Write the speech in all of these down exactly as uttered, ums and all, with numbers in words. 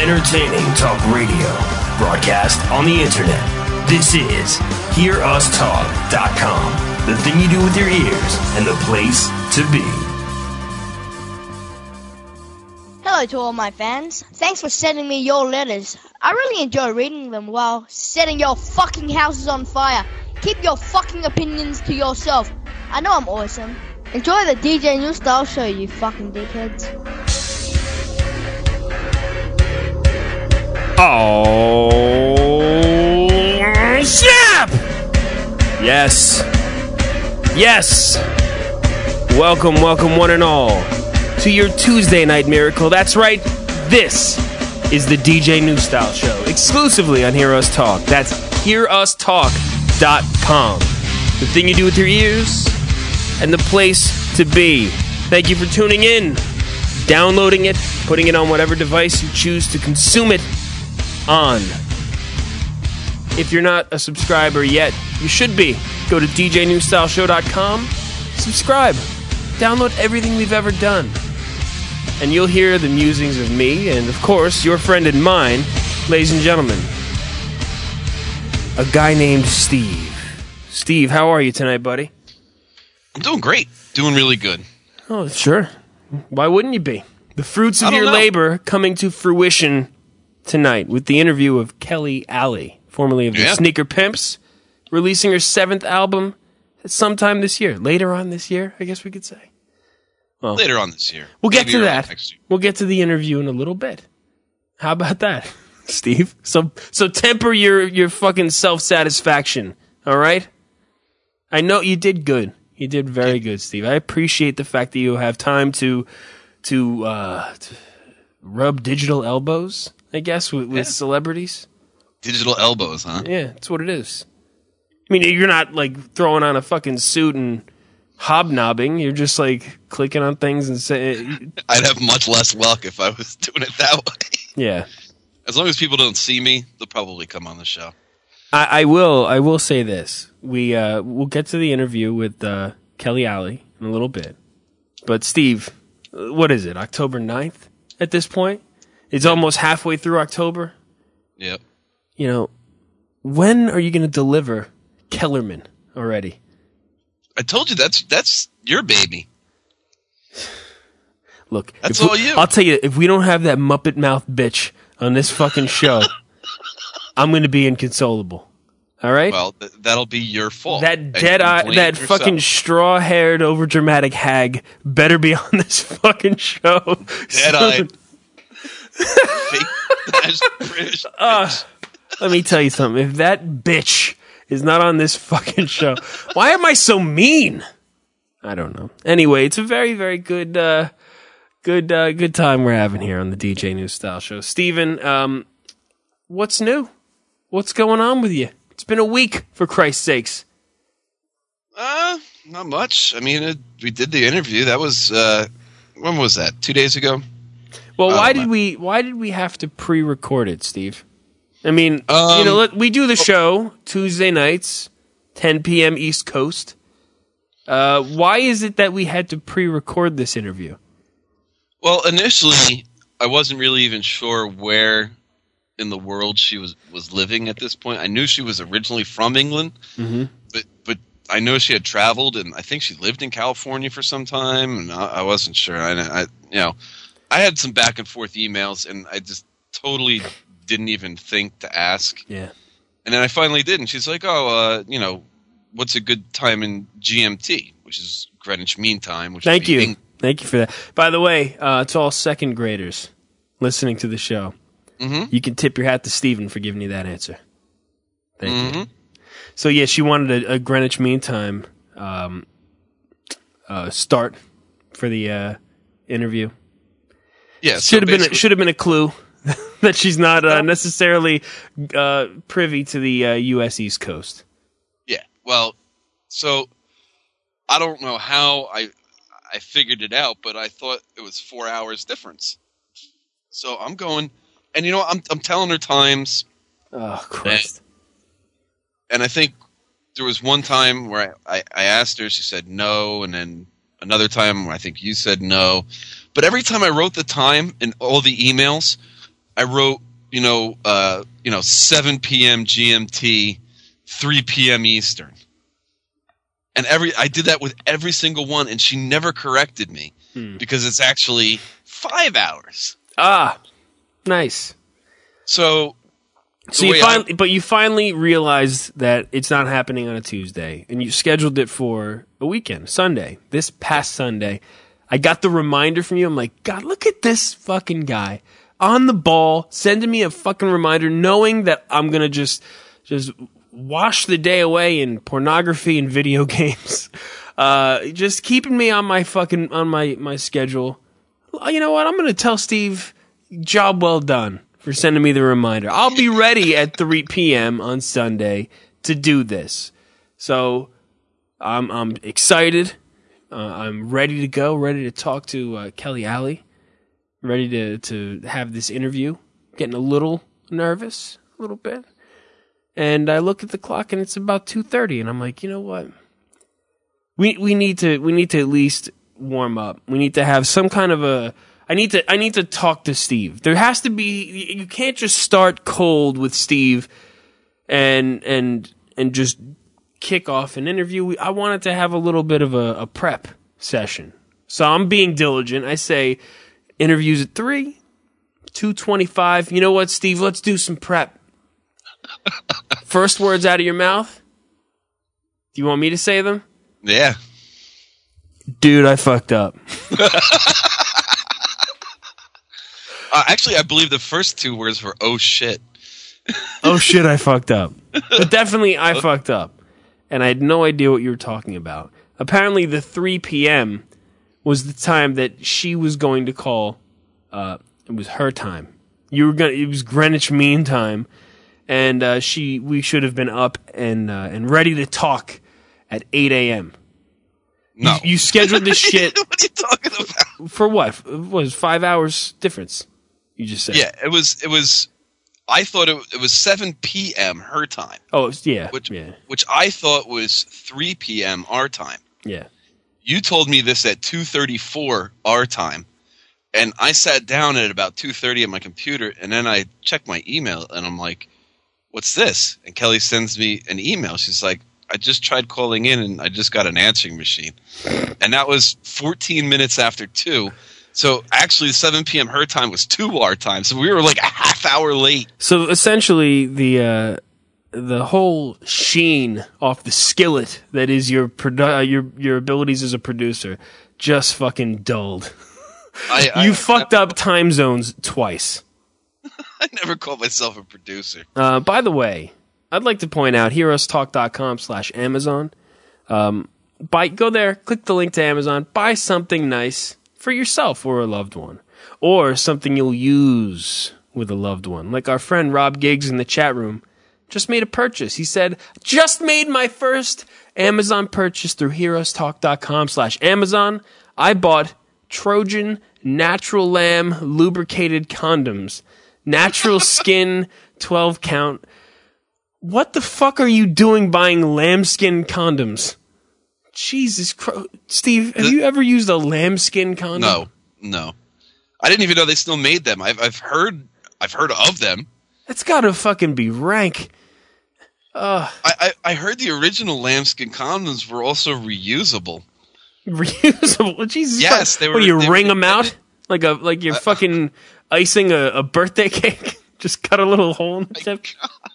Entertaining talk radio. Broadcast on the internet. This is hear us talk dot com. The thing you do with your ears and the place to be. Hello to all my fans. Thanks for sending me your letters. I really enjoy reading them while setting your fucking houses on fire. Keep your fucking opinions to yourself. I know I'm awesome. Enjoy the D J New Style Show, you fucking dickheads. Oh, snap! Yes. Yes. Welcome, welcome one and all to your Tuesday night miracle. That's right. This is the D J New Style Show, exclusively on Hear Us Talk. That's hear us talk dot com. The thing you do with your ears and the place to be. Thank you for tuning in, downloading it, putting it on whatever device you choose to consume it on. If you're not a subscriber yet, you should be. Go to D J New Style Show dot com, subscribe, download everything we've ever done, and you'll hear the musings of me and, of course, your friend and mine, ladies and gentlemen, a guy named Steve. Steve, how are you tonight, buddy? I'm doing great. Doing really good. Oh, sure. Why wouldn't you be? The fruits of your know. labor coming to fruition tonight with the interview of Kelly Alley, formerly of the Yeah. Sneaker Pimps, releasing her seventh album sometime this year. Later on this year, I guess we could say. Well, Later on this year. we'll get Maybe to early that. next year. We'll get to the interview in a little bit. How about that, Steve? So so temper your, your fucking self-satisfaction, all right? I know you did good. You did very good, Steve. I appreciate the fact that you have time to to, uh, to rub digital elbows, I guess, with, with Yeah. celebrities. Digital elbows, huh? Yeah, that's what it is. I mean, you're not, like, throwing on a fucking suit and hobnobbing. You're just, like, clicking on things and saying... I'd have much less luck if I was doing it that way. Yeah. As long as people don't see me, they'll probably come on the show. I, I will I will say this. We, uh, we'll get to the interview with uh, Kelly Alley in a little bit. But, Steve, what is it, October ninth at this point? It's almost halfway through October. Yep. You know, when are you going to deliver Kellerman already? I told you that's that's your baby. Look, That's if we- all you. I'll tell you, if we don't have that Muppet Mouth bitch on this fucking show, I'm going to be inconsolable. All right? Well, th- that'll be your fault. that And dead you eye, blame that yourself. fucking straw-haired, overdramatic hag better be on this fucking show. Dead-eyed. soon. Fake British bitch. Uh, let me tell you something. If that bitch is not on this fucking show, why am I so mean? I don't know. Anyway, it's a very, very good, uh, good, uh, good time we're having here on the D J New Style Show. Steven, um, what's new? What's going on with you? It's been a week, for Christ's sakes. Uh, not much. I mean, it, we did the interview. That was, uh, when was that? Two days ago? Well, Oh, why my- did we? Why did we have to pre-record it, Steve? I mean, Um, you know, let, we do the show Tuesday nights, ten p.m. East Coast. Uh, why is it that we had to pre-record this interview? Well, initially, I wasn't really even sure where in the world she was, was living at this point. I knew she was originally from England, Mm-hmm. but but I know she had traveled, and I think she lived in California for some time, and I, I wasn't sure. I, I, you know, I had some back and forth emails, and I just totally didn't even think to ask. Yeah. And then I finally did, and she's like, "Oh, uh, you know, what's a good time in G M T, which is Greenwich Mean Time?" Which Thank would be you. Eng- Thank you for that. By the way, uh, it's all second graders listening to the show. Mhm. You can tip your hat to Steven for giving you that answer. Thank you. Mhm. So, yeah, she wanted a, a Greenwich Mean Time um, uh, start for the uh, interview. Yeah, so Should have been a, basically- should have been a clue that she's not uh, necessarily uh, privy to the uh, U S East Coast. Yeah. Well, so I don't know how I I figured it out, but I thought it was four hours difference. So I'm going, and you know, I'm I'm telling her times, Oh Christ! and I think there was one time where I, I, I asked her, she said no, and then another time where I think you said no. But every time I wrote the time in all the emails, I wrote, you know, uh, you know, seven p.m. G M T, three p.m. Eastern. And every I did that with every single one, and she never corrected me hmm. because it's actually five hours. Ah, nice. So, so you finally, I, but you finally realized that it's not happening on a Tuesday, and you scheduled it for a weekend, Sunday. This past Sunday, I got the reminder from you. I'm like, God, look at this fucking guy on the ball, sending me a fucking reminder, knowing that I'm gonna just, just. wash the day away in pornography and video games. Uh, just keeping me on my fucking, on my, my schedule. You know what? I'm going to tell Steve, job well done for sending me the reminder. I'll be ready at three p.m. on Sunday to do this. So I'm, I'm excited. Uh, I'm ready to go, ready to talk to uh, Kelly Alley, ready to, to have this interview. Getting a little nervous, a little bit. And I look at the clock and it's about two thirty, and I'm like, you know what? We we need to we need to at least warm up. We need to have some kind of a I need to I need to talk to Steve. There has to be you can't just start cold with Steve and and and just kick off an interview. I wanted to have a little bit of a, a prep session. So I'm being diligent. I say interviews at three, two twenty-five. You know what, Steve? Let's do some prep. First words out of your mouth? Do you want me to say them? Yeah. Dude, I fucked up. uh, actually, I believe the first two words were, oh shit. Oh shit, I fucked up. But definitely, I fucked up. And I had no idea what you were talking about. Apparently, the three p.m. was the time that she was going to call. Uh, it was her time. You were gonna. It was Greenwich Mean Time. And uh, she, we should have been up and uh, and ready to talk at eight a.m. No, you, you scheduled this shit. What are you talking about? For what? It was five hours difference. You just said. Yeah, it was. It was. I thought it, it was seven p.m. her time. Oh, yeah, which yeah. which I thought was three p.m. our time. Yeah. You told me this at two thirty-four our time. And I sat down at about two thirty at my computer, and then I checked my email, and I'm like, what's this? And Kelly sends me an email. She's like, I just tried calling in and I just got an answering machine. And that was fourteen minutes after two. So actually seven p.m. her time was two our time. So we were like a half hour late. So essentially the uh, the whole sheen off the skillet that is your produ- uh, your your abilities as a producer just fucking dulled. I, I, you I, fucked I, up time zones twice. I never called myself a producer. Uh, by the way, I'd like to point out heroestalk.com slash Amazon. Um, buy, go there, click the link to Amazon, buy something nice for yourself or a loved one. Or something you'll use with a loved one. Like our friend Rob Giggs in the chat room just made a purchase. He said, just made my first Amazon purchase through heroestalk.com slash Amazon. I bought Trojan Natural Lamb lubricated condoms. Natural skin, twelve count. What the fuck are you doing buying lambskin condoms? Jesus Christ. Steve, have the, you ever used a lambskin condom? No, no. I didn't even know they still made them. I've, I've heard I've heard of them. That's gotta fucking be rank. Uh, I, I, I heard the original lambskin condoms were also reusable. Reusable? Jesus yes, Christ. they were. What, do you they ring were, them out? Like a like you're uh, fucking icing a, a birthday cake? Just cut a little hole in the tip?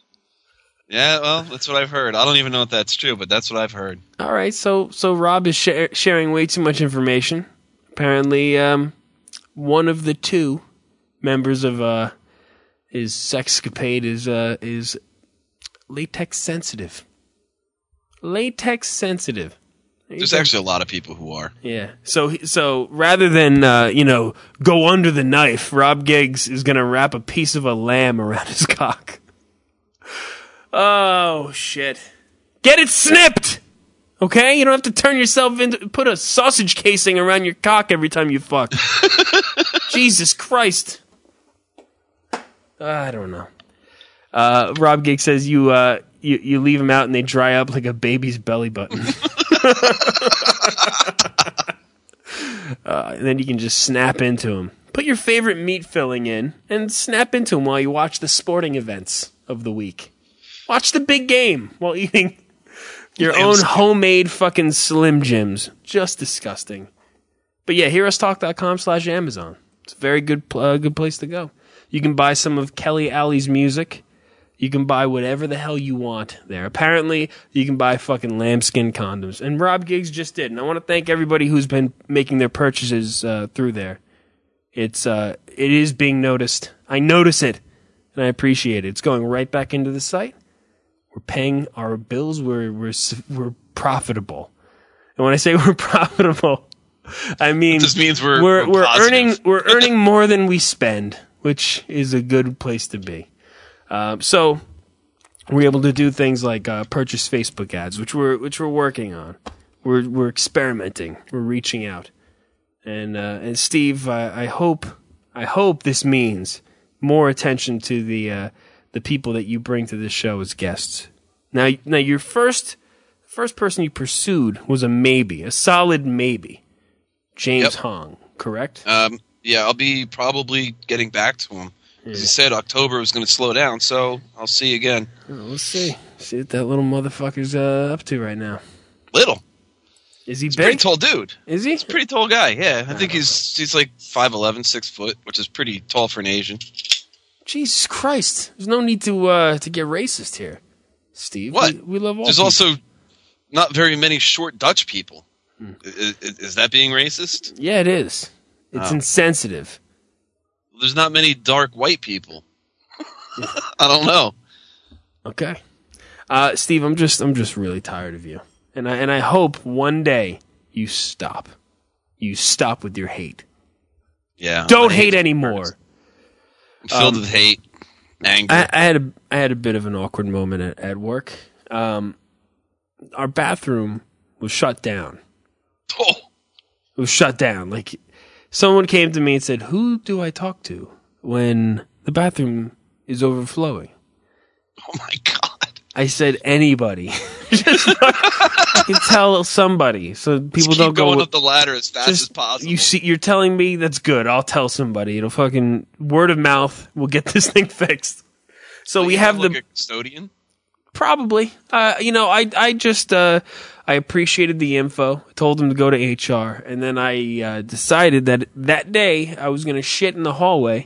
Yeah, well, that's what I've heard. I don't even know if that's true, but that's what I've heard. All right, so so Rob is sh- sharing way too much information. Apparently, um, one of the two members of uh, his sexcapade is uh, is latex sensitive. Latex sensitive. There's actually a lot of people who are. Yeah. So so rather than uh, you know go under the knife, Rob Giggs is gonna wrap a piece of a lamb around his cock. Oh shit! Get it snipped. Okay, you don't have to turn yourself into put a sausage casing around your cock every time you fuck. Jesus Christ! Uh, I don't know. Uh, Rob Giggs says you uh, you you leave them out and they dry up like a baby's belly button. uh, and then you can just snap into them. Put your favorite meat filling in and snap into them while you watch the sporting events of the week. Watch the big game while eating your own homemade fucking Slim Jims. Just disgusting. But yeah, heroestalk.com slash Amazon. It's a very good uh, good place to go. You can buy some of Kelly Alley's music. You can buy whatever the hell you want there. Apparently, you can buy fucking lambskin condoms. And Rob Giggs just did. And I want to thank everybody who's been making their purchases uh, through there. It's uh, it is being noticed. I notice it, and I appreciate it. It's going right back into the site. We're paying our bills. We're we're we're profitable. And when I say we're profitable, I mean it just means we're we're, we're, we're positive. earning we're earning more than we spend, which is a good place to be. Um, so we're able to do things like uh, purchase Facebook ads, which we're which we're working on. We're we're experimenting. We're reaching out, and uh, and Steve, I, I hope I hope this means more attention to the uh, the people that you bring to this show as guests. Now, now your first first person you pursued was a maybe, a solid maybe, James Yep. Hong, correct? Um, yeah, I'll be probably getting back to him. As he said, October was going to slow down, so I'll see you again. Oh, let's see. See what that little motherfucker's uh, up to right now. Little. Is he He's a big? pretty tall dude. Is he? Pretty tall guy, yeah. I think he's he's like five eleven, six foot, which is pretty tall for an Asian. Jesus Christ! There's no need to uh, to get racist here, Steve. What? We, we love all. There's people. also not very many short Dutch people. Hmm. Is, is that being racist? Yeah, it is. It's Oh. insensitive. There's not many dark white people. I don't know. Okay, uh, Steve. I'm just I'm just really tired of you, and I and I hope one day you stop. You stop with your hate. Yeah. Don't my hate hate anymore. I'm filled Um, with hate, anger. I, I had a I had a bit of an awkward moment at, at work. Um, our bathroom was shut down. oh, It was shut down. Like someone came to me and said, "Who do I talk to when the bathroom is overflowing?" oh my God. I said, "Anybody." Just you tell somebody so people Just keep don't go. going with- up the ladder as fast just- as possible. You see, you're telling me that's good. I'll tell somebody. It'll fucking word of mouth. We'll get this thing fixed. So we You have like the a custodian. Probably. Uh, you know, I I just uh, I appreciated the info. I told him to go to H R, and then I uh, decided that that day I was gonna shit in the hallway.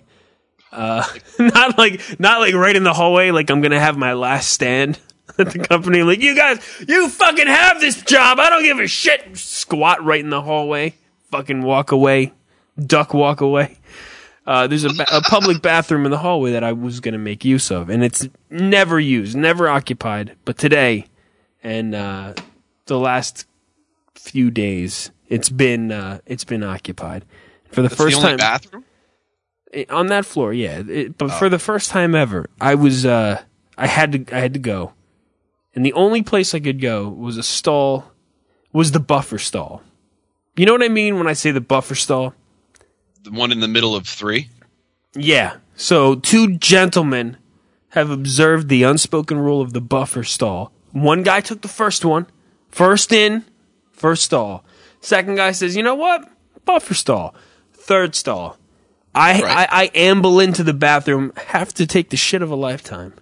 Uh, not like not like right in the hallway. Like I'm gonna have my last stand at the company. Like you guys, you fucking have this job. I don't give a shit. Squat right in the hallway. Fucking walk away. Duck walk away. Uh, there's a, ba- a public bathroom in the hallway that I was going to make use of, and it's never used, never occupied. But today, and uh, the last few days, it's been uh, it's been occupied for the That's first the only time bathroom. It- on that floor. Yeah, it, but for the first time ever, I was uh, I had to I had to go, and the only place I could go was a stall, was the buffer stall. You know what I mean when I say the buffer stall? The one in the middle of three. Yeah. So two gentlemen have observed the unspoken rule of the buffer stall. One guy took the first one. First in, first stall. Second guy says, you know what? Buffer stall. Third stall. I, Right. I, I amble into the bathroom, have to take the shit of a lifetime.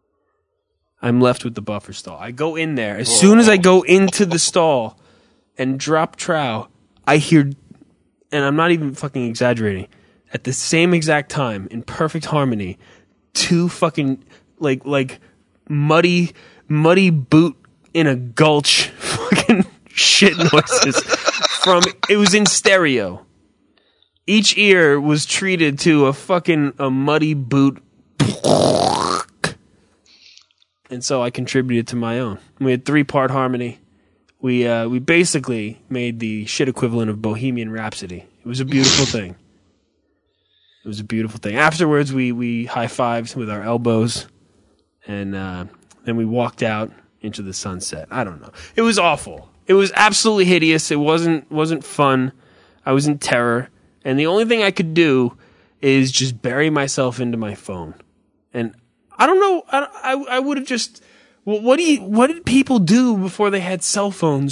I'm left with the buffer stall. I go in there. As soon as I go into the stall and drop trow, I hear, and I'm not even fucking exaggerating, at the same exact time, in perfect harmony, two fucking, like, like, muddy, muddy boot in a gulch fucking shit noises from, it was in stereo. Each ear was treated to a fucking, a muddy boot. And so I contributed to my own. We had three-part harmony. We uh, we basically made the shit equivalent of Bohemian Rhapsody. It was a beautiful thing. It was a beautiful thing. Afterwards, we, we high-fived with our elbows, and uh, then we walked out into the sunset. I don't know. It was awful. It was absolutely hideous. It wasn't wasn't fun. I was in terror. And the only thing I could do is just bury myself into my phone. And I don't know. I, I, I would have just... Well, what do you, what did people do before they had cell phones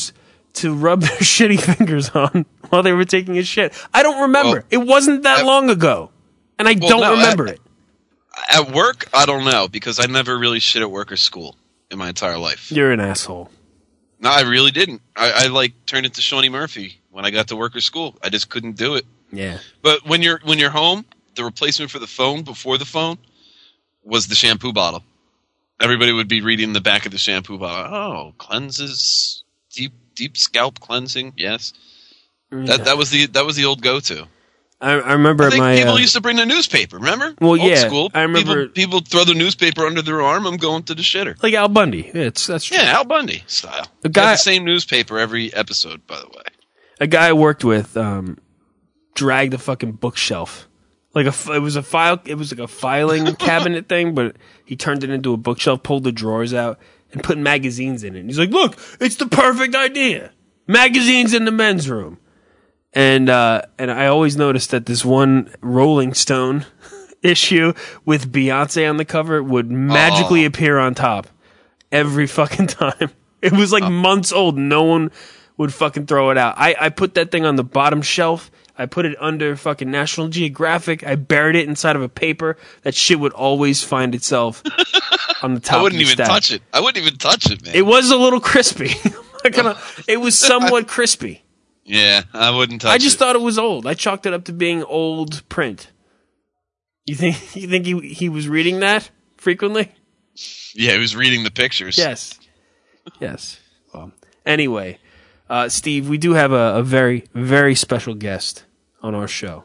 to rub their shitty fingers on while they were taking a shit. I don't remember. Well, it wasn't that at, long ago, and I well, don't no, remember at, it. At work, I don't know, because I never really shit at work or school in my entire life. You're an asshole. No, I really didn't. I, I like turned into Shawnee Murphy when I got to work or school. I just couldn't do it. Yeah. But when you're when you're home, the replacement for the phone before the phone was the shampoo bottle. Everybody would be reading the back of the shampoo bottle. Oh, cleanses deep deep scalp cleansing. Yes, Yeah. that that was the that was the old go to. I, I remember I think my people uh, used to bring the newspaper. Remember? Well, Old yeah, school. I remember- people, people throw the newspaper under their arm. I'm going to the shitter. like Al Bundy. It's that's true. Yeah, Al Bundy style. A Got guy- the same newspaper every episode, by the way. A guy I worked with um, dragged a fucking bookshelf. Like a, f- it was a file. It was like a filing cabinet thing, but he turned it into a bookshelf, pulled the drawers out, and put magazines in it. And he's like, "Look, it's the perfect idea. Magazines in the men's room." And uh, and I always noticed that this one Rolling Stone issue with Beyonce on the cover would magically Oh. appear on top every fucking time. It was like months old. No one would fucking throw it out. I, I put that thing on the bottom shelf. I put it under fucking National Geographic. I buried it inside of a paper. That shit would always find itself on the top I wouldn't of the even stack. touch it. I wouldn't even touch it, man. It was a little crispy. I'm not gonna- it was somewhat crispy. yeah, I wouldn't touch it. I just thought it was old. I chalked it up to being old print. You think you think he he was reading that frequently? Yeah, he was reading the pictures. Yes. Yes. Well, anyway, uh, Steve, we do have a, a very, very special guest on our show.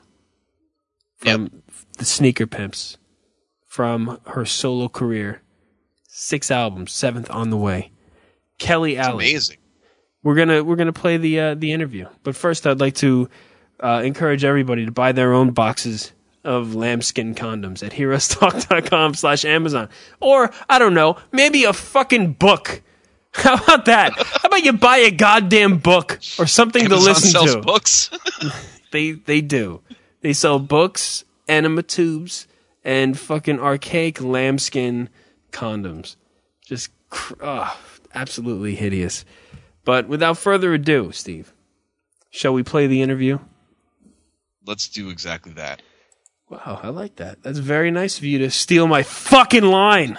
From Yep. the Sneaker Pimps. From her solo career. Six albums, seventh on the way. Kelly It's Alley. amazing. We're gonna we're gonna play the uh, the interview. But first I'd like to uh, encourage everybody to buy their own boxes of lambskin condoms at heroestalk.com slash Amazon. Or, I don't know, maybe a fucking book. How about that? How about you buy a goddamn book or something Amazon to listen sells to? books. They they do. They sell books, enema tubes, and fucking archaic lambskin condoms. Just cr- oh, absolutely hideous. But without further ado, Steve, shall we play the interview? Let's do exactly that. Wow, I like that. That's very nice of you to steal my fucking line,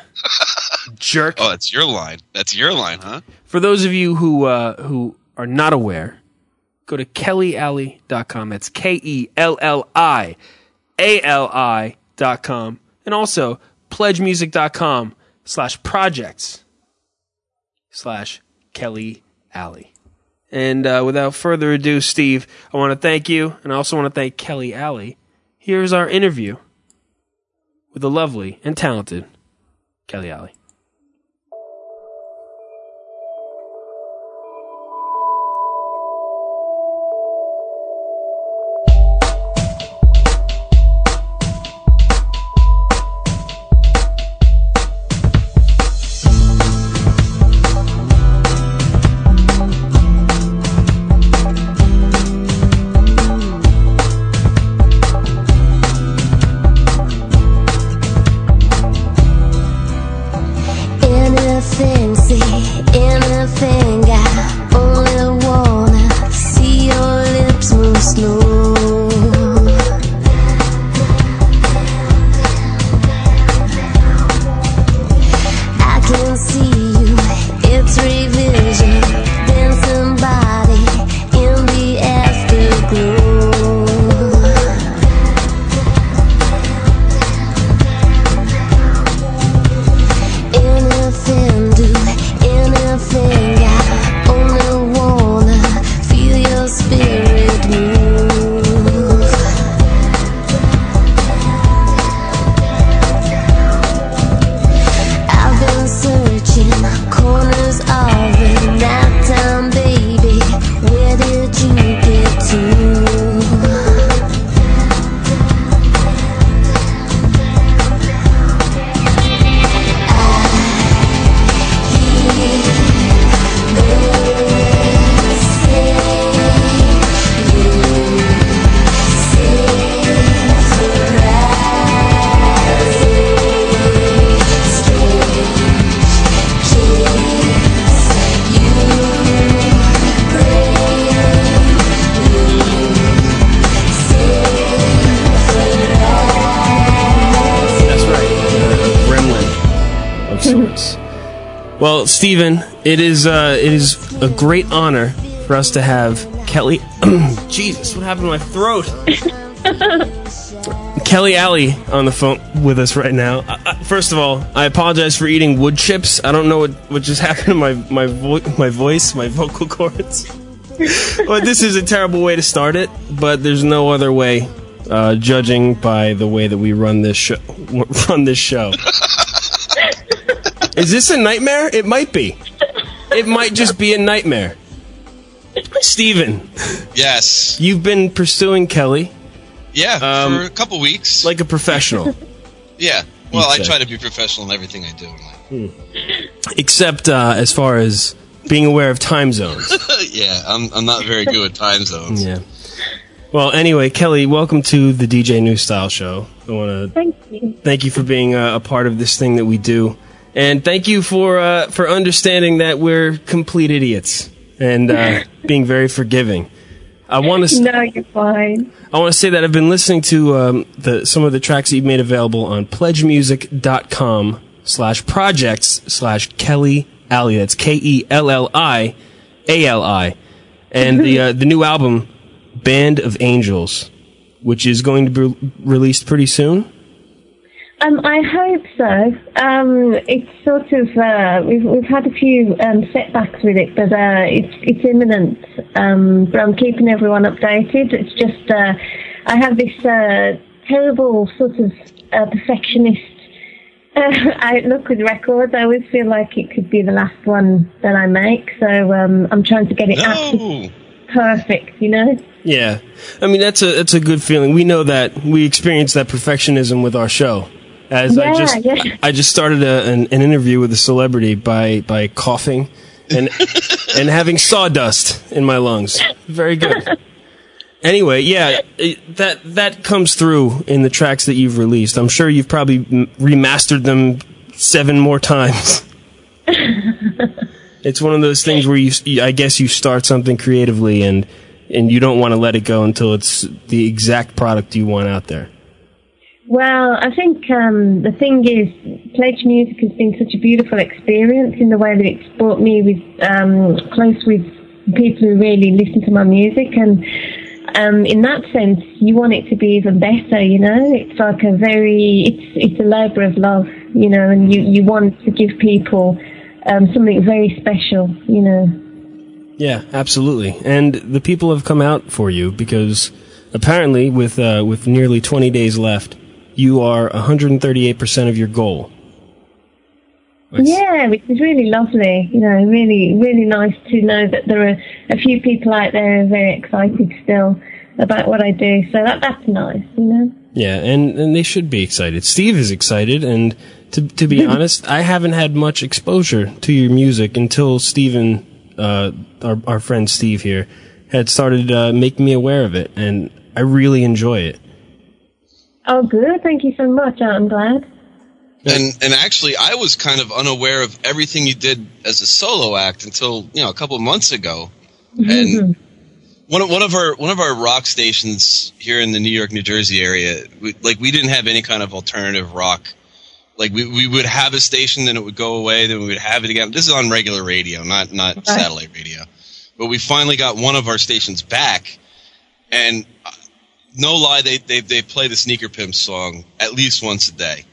jerk. Oh, that's your line. That's your line, huh? For those of you who uh, who are not aware, go to kelly alley dot com. That's K E L L I A L I dot com. And also pledgemusic.com slash projects slash Kelly Alley. And uh, without further ado, Steve, I want to thank you, and I also want to thank Kelly Alley. Here's our interview with the lovely and talented Kelly Alley. excellence. Well, Stephen, it is uh, it is a great honor for us to have Kelly. Jesus, what happened to my throat? Kelly Alley on the phone with us right now. Uh, uh, first of all, I apologize for eating wood chips. I don't know what, what just happened to my my vo- my voice, my vocal cords. Well, this is a terrible way to start it, but there's no other way, uh, judging by the way that we run this show. Run this show. Is this a nightmare? It might be. It might just be a nightmare. Steven. Yes. You've been pursuing Kelly. Yeah, um, for a couple weeks. Like a professional. Yeah. Well, I say. try to be professional in everything I do. Hmm. Except uh, as far as being aware of time zones. Yeah, I'm I'm not very good with time zones. Yeah. Well, anyway, Kelly, welcome to the D J New Style Show. I want to thank you. Thank you for being uh, a part of this thing that we do, and thank you for uh, for understanding that we're complete idiots and uh, being very forgiving. I want to. St- no, you're fine. I want to say that I've been listening to um, the some of the tracks that you've made available on pledgemusic.com slash projects slash Kelly Alley. That's K E L L I A L I, and the uh, the new album Band of Angels, which is going to be released pretty soon. Um, I hope so. Um, it's sort of uh, we've we've had a few um, setbacks with it, but uh, it's it's imminent. Um, but I'm keeping everyone updated. It's just uh, I have this uh, terrible sort of uh, perfectionist uh, outlook with records. I always feel like it could be the last one that I make, so um, I'm trying to get it No. absolutely perfect. You know. Yeah, I mean that's a that's a good feeling. We know that we experience that perfectionism with our show. As yeah, I just yeah. I just started a, an, an interview with a celebrity by, by coughing and and having sawdust in my lungs. Very good. Anyway, yeah, it, that that comes through in the tracks that you've released. I'm sure you've probably remastered them seven more times. It's one of those things where you, I guess, you start something creatively and and you don't want to let it go until it's the exact product you want out there. Well, I think um, the thing is, Pledge Music has been such a beautiful experience in the way that it's brought me with um, close with people who really listen to my music, and um, in that sense, you want it to be even better. You know, it's like a very, it's it's a labour of love. You know, and you you want to give people um, something very special. You know. Yeah, absolutely, and the people have come out for you because apparently, with uh, with nearly twenty days left, you are one hundred thirty-eight percent of your goal. It's yeah, which is really lovely. You know, really, really nice to know that there are a few people out there who are very excited still about what I do. So that that's nice, you know. Yeah, and, and they should be excited. Steve is excited, and to to be honest, I haven't had much exposure to your music until Steven, uh, our our friend Steve here, had started uh, making me aware of it, and I really enjoy it. Oh, good. Thank you so much. I'm glad. And and actually, I was kind of unaware of everything you did as a solo act until you know a couple of months ago. And one of one of our one of our rock stations here in the New York, New Jersey area, we, like we didn't have any kind of alternative rock. Like we we would have a station, then it would go away, then we would have it again. This is on regular radio, not not Right. satellite radio. But we finally got one of our stations back, and uh, no lie, they they they play the Sneaker Pimps song at least once a day.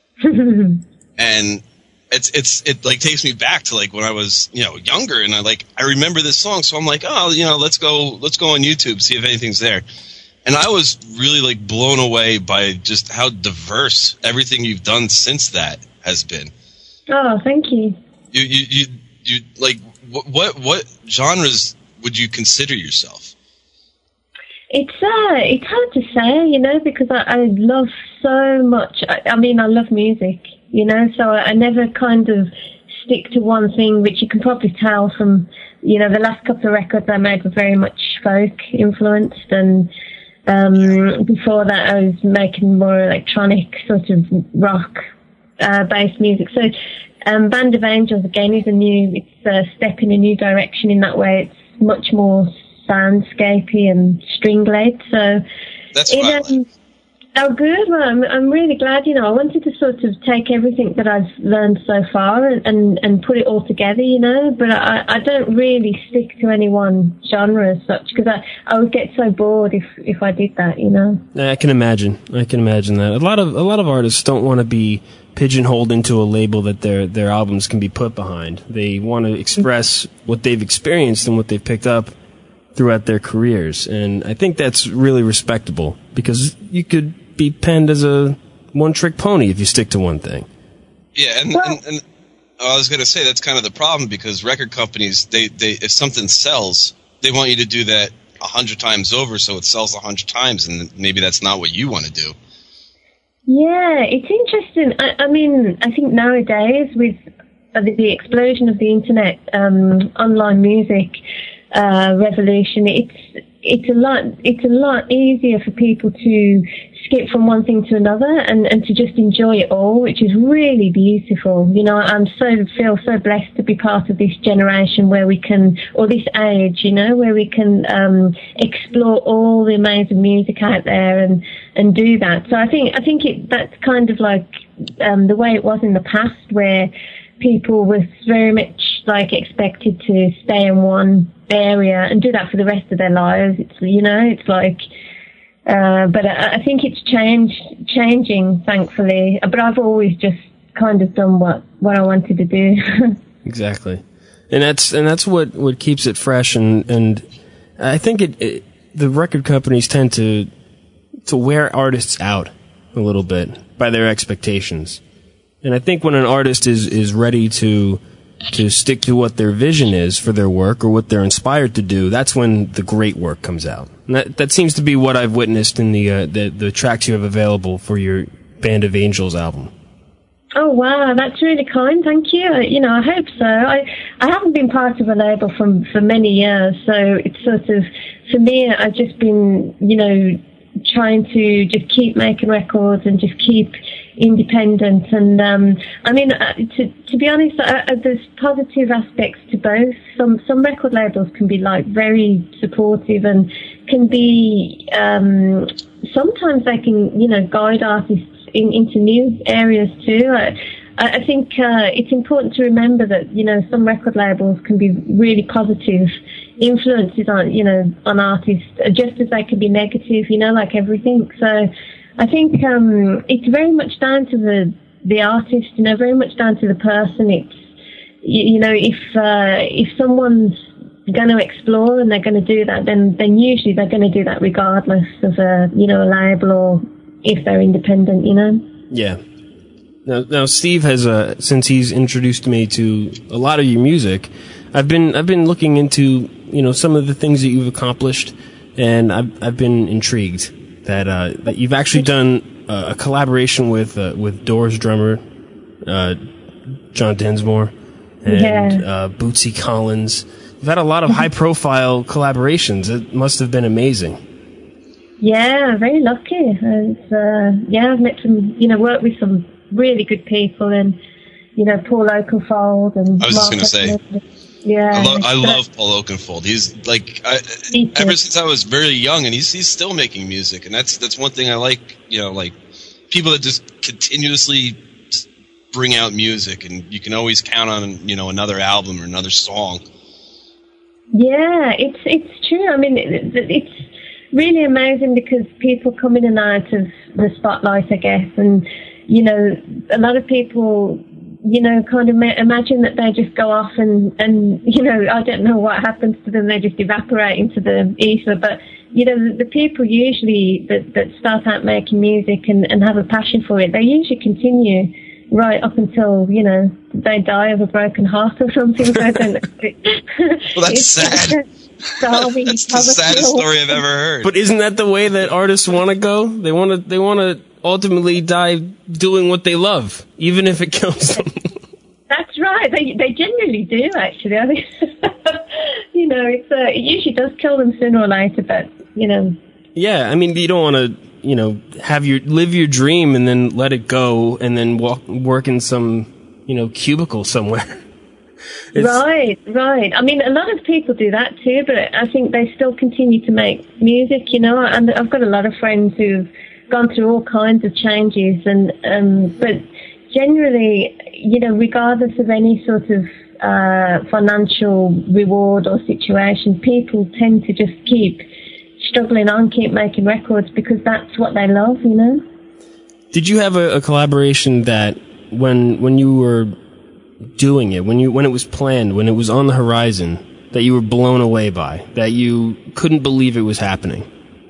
And it's it's it like takes me back to like when I was you know younger, and I like I remember this song, so I'm like, oh, you know, let's go let's go on YouTube, see if anything's there. And I was really like blown away by just how diverse everything you've done since that has been. Oh, thank you. You you you, you like what, what what genres would you consider yourself? It's uh, it's hard to say, you know, because I, I love so much. I, I mean, I love music, you know, so I, I never kind of stick to one thing, which you can probably tell from, you know, the last couple of records I made were very much folk influenced, and um, before that I was making more electronic sort of rock uh, based music. So um, Band of Angels again is a new, it's a step in a new direction in that way. It's much more soundscapey and string led, so That's it, what I um, like. Oh, good. Well, I'm, I'm really glad, you know, I wanted to sort of take everything that I've learned so far and, and, and put it all together, you know, but I, I don't really stick to any one genre as such, because I, I would get so bored if, if I did that, you know. I can imagine. I can imagine that. A lot of, a lot of artists don't want to be pigeonholed into a label that their, their albums can be put behind. They want to express what they've experienced and what they've picked up throughout their careers. And I think that's really respectable, because you could be penned as a one-trick pony if you stick to one thing. Yeah, and, and, and I was going to say that's kind of the problem, because record companies, they, they if something sells, they want you to do that a hundred times over so it sells a hundred times, and maybe that's not what you want to do. Yeah, it's interesting. I, I mean, I think nowadays with the, the explosion of the internet, um, online music uh, revolution, it's it's a lot it's a lot easier for people to skip from one thing to another and, and to just enjoy it all, which is really beautiful. You know, I'm so feel so blessed to be part of this generation where we can, or this age, you know, where we can um, explore all the amazing music out there and, and do that. So I think I think it that's kind of like um, the way it was in the past, where people were very much like expected to stay in one area and do that for the rest of their lives. It's, you know, it's like. Uh, but I, I think it's changed, changing, thankfully. But I've always just kind of done what, what I wanted to do. Exactly, and that's and that's what, what keeps it fresh. And, and I think it, it the record companies tend to to wear artists out a little bit by their expectations. And I think when an artist is, is ready to to stick to what their vision is for their work or what they're inspired to do, that's when the great work comes out. And that, that seems to be what I've witnessed in the, uh, the the tracks you have available for your Band of Angels album. Oh, wow, that's really kind, thank you. You know, I hope so. I, I haven't been part of a label for, for many years, so it's sort of, for me, I've just been, you know, trying to just keep making records and just keep independent. And um I mean, uh, to to be honest, uh, uh, there's positive aspects to both. Some some record labels can be like very supportive and can be um sometimes they can, you know, guide artists in, into new areas too. I, I think uh, it's important to remember that, you know, some record labels can be really positive influences on, you know, on artists, just as they can be negative, you know, like everything. So I think um, it's very much down to the the artist, you know, very much down to the person. It's, you, you know, if uh, if someone's going to explore and they're going to do that, then then usually they're going to do that regardless of a, you know, a label or if they're independent, you know. Yeah. Now, now Steve has, uh, since he's introduced me to a lot of your music, I've been I've been looking into, you know, some of the things that you've accomplished, and I've I've been intrigued that uh, that you've actually done uh, a collaboration with uh, with Doors drummer uh, John Densmore and yeah. uh, Bootsy Collins. You've had a lot of high profile collaborations. It must have been amazing. Yeah, very lucky. It's, uh, yeah, I've met some, you know, worked with some really good people, and, you know, Paul Oakenfold and I was just going to say, yeah, I, lo- I love Paul Oakenfold. He's like, I, ever since I was very young, and he's he's still making music, and that's that's one thing I like. You know, like people that just continuously just bring out music, and you can always count on, you know, another album or another song. Yeah, it's it's true. I mean, it, it's really amazing because people come in and out of the spotlight, I guess, and, you know, a lot of people, you know, kind of ma- imagine that they just go off and, and, you know, I don't know what happens to them, they just evaporate into the ether, but, you know, the, the people usually that, that start out making music and, and have a passion for it, they usually continue right up until, you know, they die of a broken heart or something. I don't know. Well, that's sad. Starving, that's the saddest story I've ever heard. But isn't that the way that artists want to go? They want to. They want to ultimately die doing what they love, even if it kills them. That's right. They they genuinely do, actually. I think, you know, it's uh, it usually does kill them sooner or later, but you know. Yeah, I mean, you don't want to, you know, have your live your dream and then let it go and then walk work in some, you know, cubicle somewhere. It's, right, right. I mean, a lot of people do that too, but I think they still continue to make music, you know, and I've got a lot of friends who've gone through all kinds of changes, and um, but generally, you know, regardless of any sort of uh, financial reward or situation, people tend to just keep struggling on, keep making records because that's what they love, you know. Did you have a, a collaboration that when when you were doing it, when you when it was planned, when it was on the horizon, that you were blown away by, that you couldn't believe it was happening?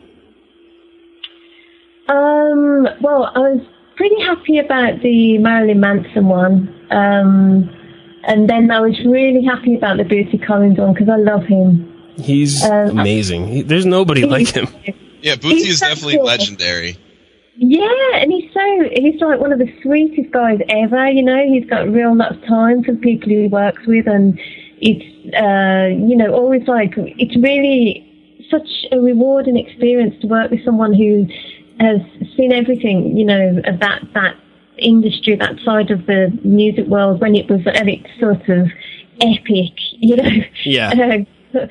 Um, well, I was pretty happy about the Marilyn Manson one. Um, and then I was really happy about the Bootsy Collins one because I love him. He's um, amazing. He, there's nobody like him. Yeah, Bootsy is definitely cool. legendary. Yeah, and he's so, he's like one of the sweetest guys ever, you know. He's got real lots of time for the people he works with, and it's, uh, you know, always like, it's really such a rewarding experience to work with someone who has seen everything, you know, of that, that industry, that side of the music world when it was at its sort of epic, you know. Yeah. Uh,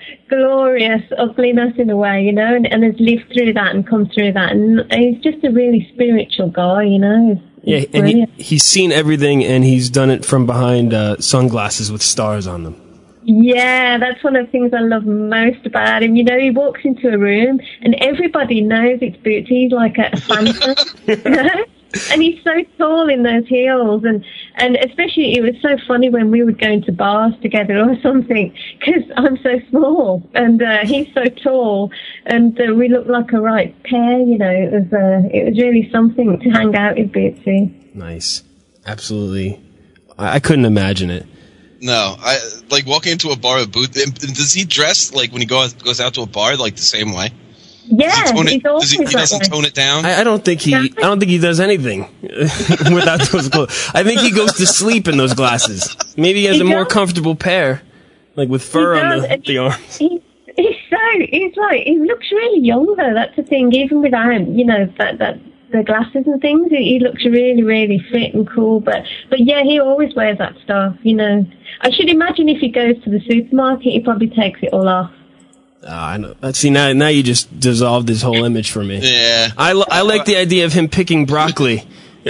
glorious ugliness in a way, you know, and, and has lived through that and come through that, and he's just a really spiritual guy, you know. Yeah, and he, he's seen everything, and he's done it from behind uh, sunglasses with stars on them. Yeah, that's one of the things I love most about him. You know, he walks into a room and everybody knows it's Bootsy. He's like a phantom, you know? And he's so tall in those heels, and, and especially it was so funny when we would go into bars together or something, because I'm so small and uh, he's so tall, and uh, we looked like a right pair, you know. It was uh, it was really something to hang out with Bootsy. Nice. Absolutely. I, I couldn't imagine it. No, I like walking into a bar with Bootsy. Does he dress like when he goes goes out to a bar like the same way? Yeah, does he, he's it, does he, he doesn't way. tone it down. I, I don't think he. I don't think he does anything without those clothes. I think he goes to sleep in those glasses. Maybe he has he a does. more comfortable pair, like with fur He on does, the, and the arms. He, he's so he's like he looks really young though. That's the thing. Even without you know that that the glasses and things, he, he looks really really fit and cool. But but yeah, he always wears that stuff. You know, I should imagine if he goes to the supermarket, he probably takes it all off. Oh, I know. See, now, now you just dissolved this whole image for me. Yeah. I, l- I like the idea of him picking broccoli.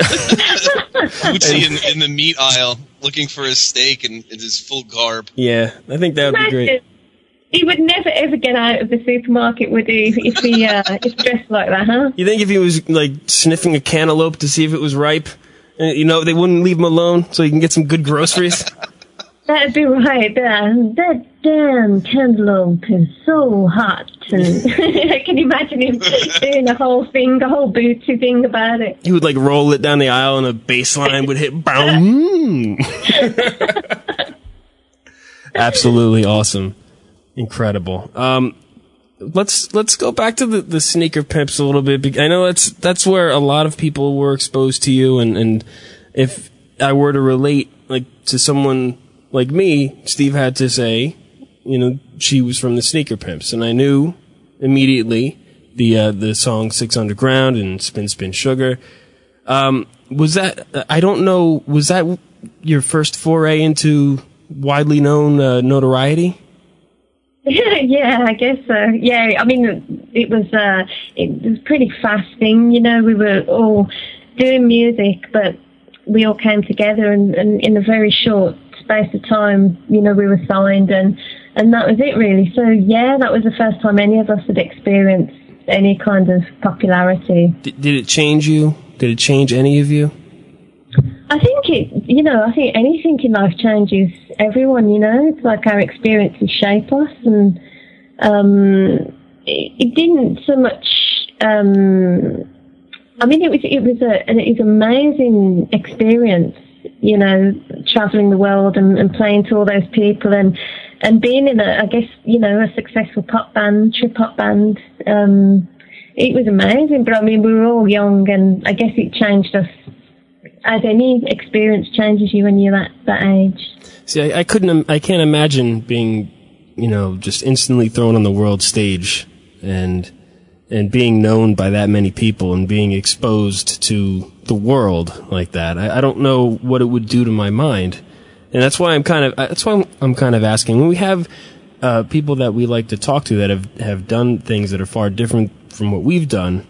Bootsy in, in the meat aisle looking for his steak in, in his full garb. Yeah, I think that would be great. He would never ever get out of the supermarket, would he, if he uh, is dressed like that, huh? You think if he was, like, sniffing a cantaloupe to see if it was ripe, uh, you know, they wouldn't leave him alone so he can get some good groceries? That'd be right. That, that damn cantaloupe is so hot. And I can imagine him doing a whole thing, a whole Bootsy thing about it. He would, like, roll it down the aisle and a bass line would hit. Boom! Absolutely awesome. Incredible. Um, let's let's go back to the, the Sneaker Pimps a little bit. I know that's that's where a lot of people were exposed to you, and, and if I were to relate, like, to someone like me, Steve had to say, you know, she was from the Sneaker Pimps, and I knew immediately the uh, the song Six Underground and Spin Spin Sugar. Um, was that, I don't know, was that your first foray into widely known uh, notoriety? Yeah, I guess so. Yeah, I mean, it was uh, it was a pretty fast thing, you know. We were all doing music, but we all came together, and, and in a very short space of time, you know, we were signed, and, and that was it really. So yeah, that was the first time any of us had experienced any kind of popularity. Did, did it change you? Did it change any of you? I think it, you know, I think anything in life changes everyone, you know. It's like our experiences shape us, and um, it, it didn't so much, um, I mean, it was, it was a, it was an amazing experience, you know, traveling the world and, and playing to all those people, and, and being in a, I guess, you know, a successful pop band, trip hop band. Um, it was amazing, but I mean, we were all young, and I guess it changed us, as any experience changes you when you're that, that age. See, I, I couldn't, I can't imagine being, you know, just instantly thrown on the world stage and, and being known by that many people and being exposed to the world like that. I, I don't know what it would do to my mind. And that's why I'm kind of, that's why I'm, I'm kind of asking. When we have, uh, people that we like to talk to that have, have done things that are far different from what we've done,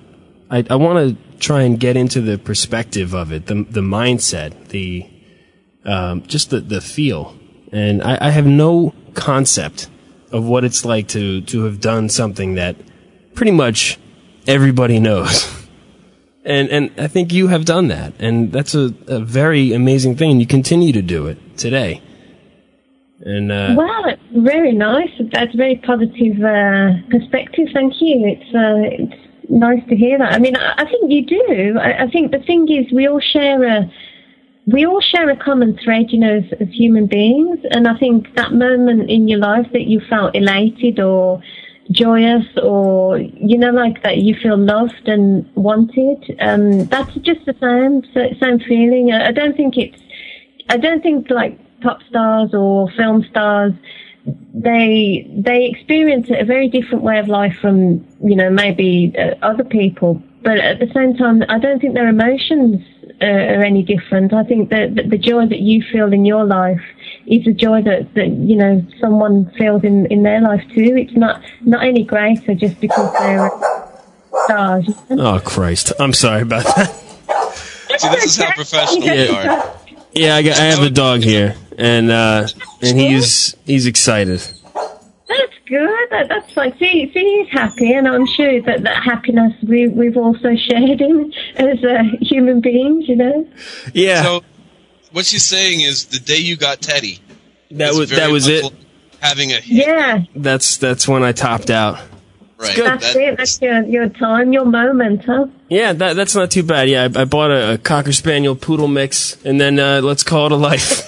I, I want to try and get into the perspective of it, the the mindset, the um, just the, the feel. And I, I have no concept of what it's like to, to have done something that pretty much everybody knows. And and I think you have done that. And that's a, a very amazing thing. And you continue to do it today. And uh, Well, it's very nice. That's a very positive uh, perspective. Thank you. It's uh, it's nice to hear that. I mean, I, I think you do. I, I think the thing is we all share a we all share a common thread, you know, as, as human beings. And I think that moment in your life that you felt elated or joyous or, you know, like that you feel loved and wanted, um, that's just the same, same feeling. I don't think it's, I don't think like pop stars or film stars, they, they experience a very different way of life from, you know, maybe uh, other people. But at the same time, I don't think their emotions uh, are any different. I think that, that the joy that you feel in your life is a joy that, that you know, someone feels in, in their life too. It's not, not any greater just because they're stars. oh, Christ. I'm sorry about that. See, this is how professional we are. Yeah, I, got, I have a dog here, and uh, and he's he's excited. That's good. That, that's like, see, see, he's happy, and I'm sure that that happiness we, we've also shared in as uh, human beings, you know? Yeah. So, what she's saying is the day you got Teddy. That was that was it. Like having a hit. Yeah. That's that's when I topped out. Right. That's That- it. That's your, your time, your moment, huh? Yeah, that that's not too bad. Yeah, I, I bought a, a Cocker Spaniel Poodle mix, and then uh, let's call it a life.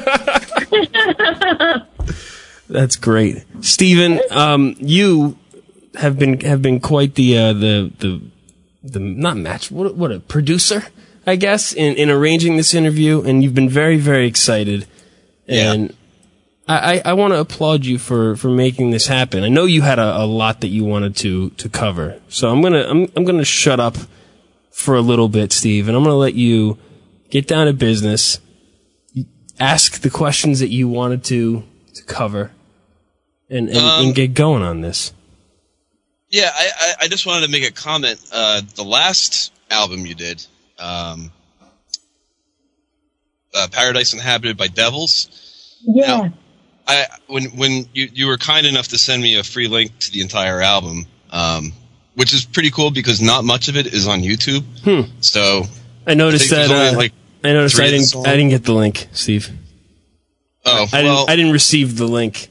That's great, Stephen. Um, you have been have been quite the uh, the the the not match. What what a producer, I guess, in, in arranging this interview, and you've been very very excited. And Yeah. I, I, I want to applaud you for, for making this happen. I know you had a, a lot that you wanted to, to cover, so I'm gonna I'm I'm gonna shut up for a little bit, Steve, and I'm gonna let you get down to business, ask the questions that you wanted to to cover, and and, Um, and get going on this. Yeah, I, I, I just wanted to make a comment. Uh, the last album you did, um, uh, Paradise Inhabited by Devils. Yeah. Now, I when when you, you were kind enough to send me a free link to the entire album, um, which is pretty cool because not much of it is on YouTube. Hmm. So I noticed I think that. there's only, Uh, like, I noticed three I of the didn't songs. I didn't get the link, Steve. Oh I well, didn't I didn't receive the link.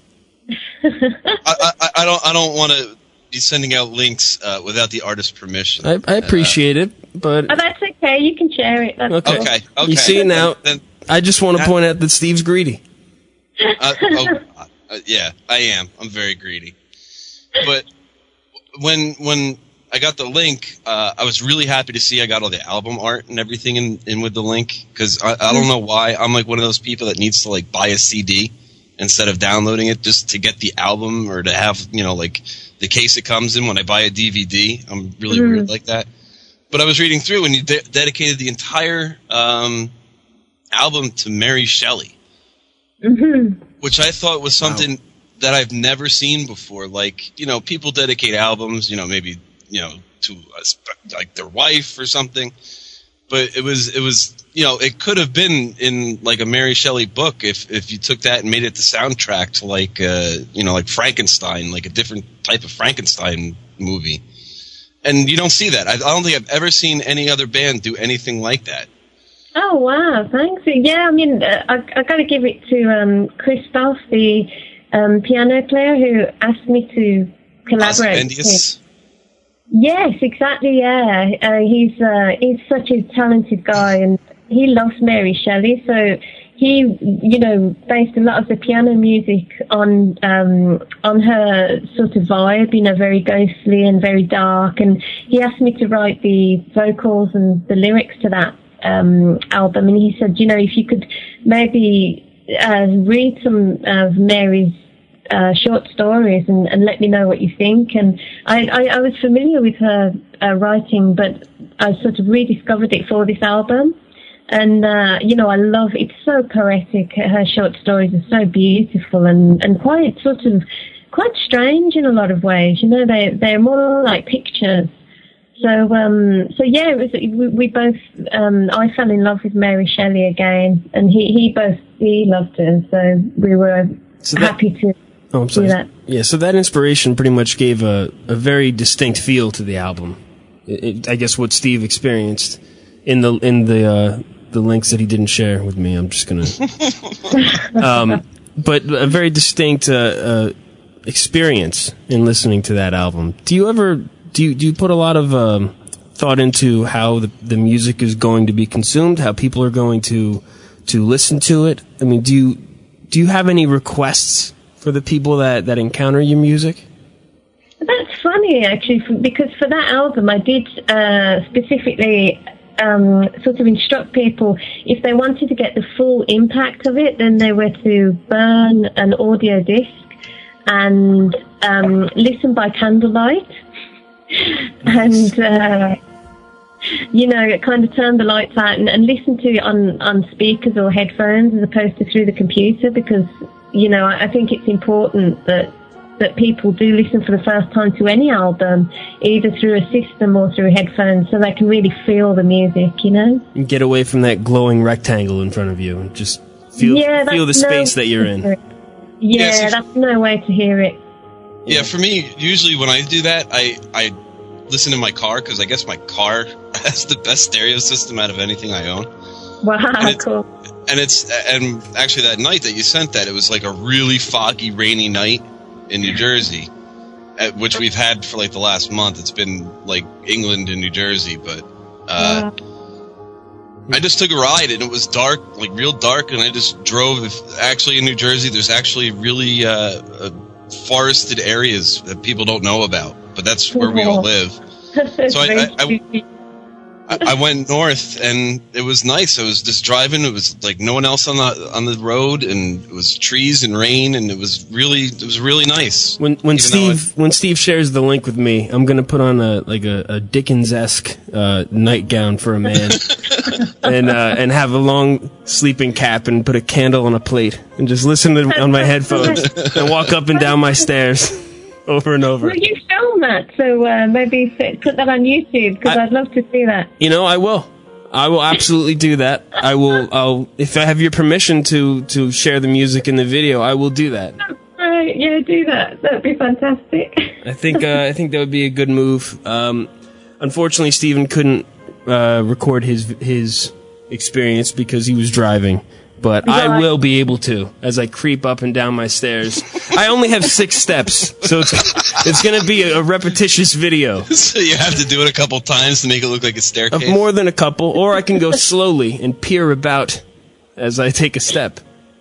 I, I, I don't I don't want to be sending out links uh, without the artist's permission. I, I appreciate it, but Oh, that's okay. You can share it. That's Okay. cool. Okay, okay. You see now, Then, I just want to point out that Steve's greedy. uh, oh, uh, yeah, I am. I'm very greedy. But when when I got the link, uh, I was really happy to see I got all the album art and everything in, in with the link because I, I don't know why I'm like one of those people that needs to like buy a C D instead of downloading it just to get the album or to have, you know, like the case it comes in when I buy a D V D. I'm really Mhm. weird like that. But I was reading through and you de- dedicated the entire um, album to Mary Shelley. Mm-hmm. Which I thought was something that I've never seen before. Like, you know, people dedicate albums, you know, maybe, you know, to a, sp- like their wife or something. But it was, it was, you know, it could have been in like a Mary Shelley book if, if you took that and made it the soundtrack to like, uh, you know, like Frankenstein, like a different type of Frankenstein movie. And you don't see that. I, I don't think I've ever seen any other band do anything like that. Oh, wow. Thanks. Yeah, I mean, uh, I, I got to give it to um, Christoph, the um, piano player who asked me to collaborate. Ozymandias? Yes, exactly. Yeah, uh, he's uh, he's such a talented guy, and he loves Mary Shelley. So he, you know, based a lot of the piano music on um, on her sort of vibe, you know, very ghostly and very dark. And he asked me to write the vocals and the lyrics to that um, album. And he said, you know, if you could maybe uh, read some of Mary's Uh, short stories and, and let me know what you think. And I, I, I was familiar with her uh, writing, but I sort of rediscovered it for this album. And, uh, you know, I love it's so poetic. Her short stories are so beautiful and, and quite sort of quite strange in a lot of ways. You know, they, they're more like pictures. So, um, so yeah, it was, we, we both, um, I fell in love with Mary Shelley again, and he, he both, he loved her, so we were so that, happy to oh, I'm sorry. do that. Yeah, so that inspiration pretty much gave a, a very distinct feel to the album. It, it, I guess what Steve experienced in the, in the, uh, the links that he didn't share with me, I'm just gonna, um, but a very distinct, uh, uh, experience in listening to that album. Do you ever, Do you do you put a lot of um, thought into how the, the music is going to be consumed, how people are going to to listen to it? I mean, do you do you have any requests for the people that, that encounter your music? That's funny, actually, because for that album, I did uh, specifically um, sort of instruct people if they wanted to get the full impact of it, then they were to burn an audio disc and um, listen by candlelight. And, uh, you know, kind of turn the lights out and, and listen to it on, on speakers or headphones as opposed to through the computer, because, you know, I, I think it's important that that people do listen for the first time to any album, either through a system or through headphones, so they can really feel the music, you know? And get away from that glowing rectangle in front of you and just feel, yeah, feel the space no that you're in. Yeah, Yeah, so that's no way to hear it. Yeah, for me, usually when I do that, I, I listen in my car, because I guess my car has the best stereo system out of anything I own. Wow, and cool. And it's and actually that night that you sent that, it was like a really foggy, rainy night in New Jersey, at, which we've had for like the last month. It's been like England and New Jersey, but uh, wow. I just took a ride and it was dark, like real dark, and I just drove. If, actually, in New Jersey, there's actually really uh, uh, forested areas that people don't know about, but that's where we all live. So I, I, I, I went north, and it was nice. I was just driving. It was like no one else on the on the road, and it was trees and rain, and it was really it was really nice. When when Steve when Steve shares the link with me, I'm gonna put on a like a, a Dickens-esque uh, nightgown for a man, and uh, and have a long sleeping cap, and put a candle on a plate, and just listen to on my headphones, and walk up and down my stairs over and over. Well, you film that, so uh, maybe put that on YouTube, because I'd love to see that. You know, I will. I will absolutely do that. I will. I'll if I have your permission to to share the music in the video, I will do that. Right, yeah, do that. That'd be fantastic. I think uh, I think that would be a good move. Um, unfortunately, Stephen couldn't uh, record his his experience because he was driving. But right. I will be able to as I creep up and down my stairs. I only have six steps, so it's it's going to be a, a repetitious video. So you have to do it a couple times to make it look like a staircase? Of more than a couple, or I can go slowly and peer about as I take a step.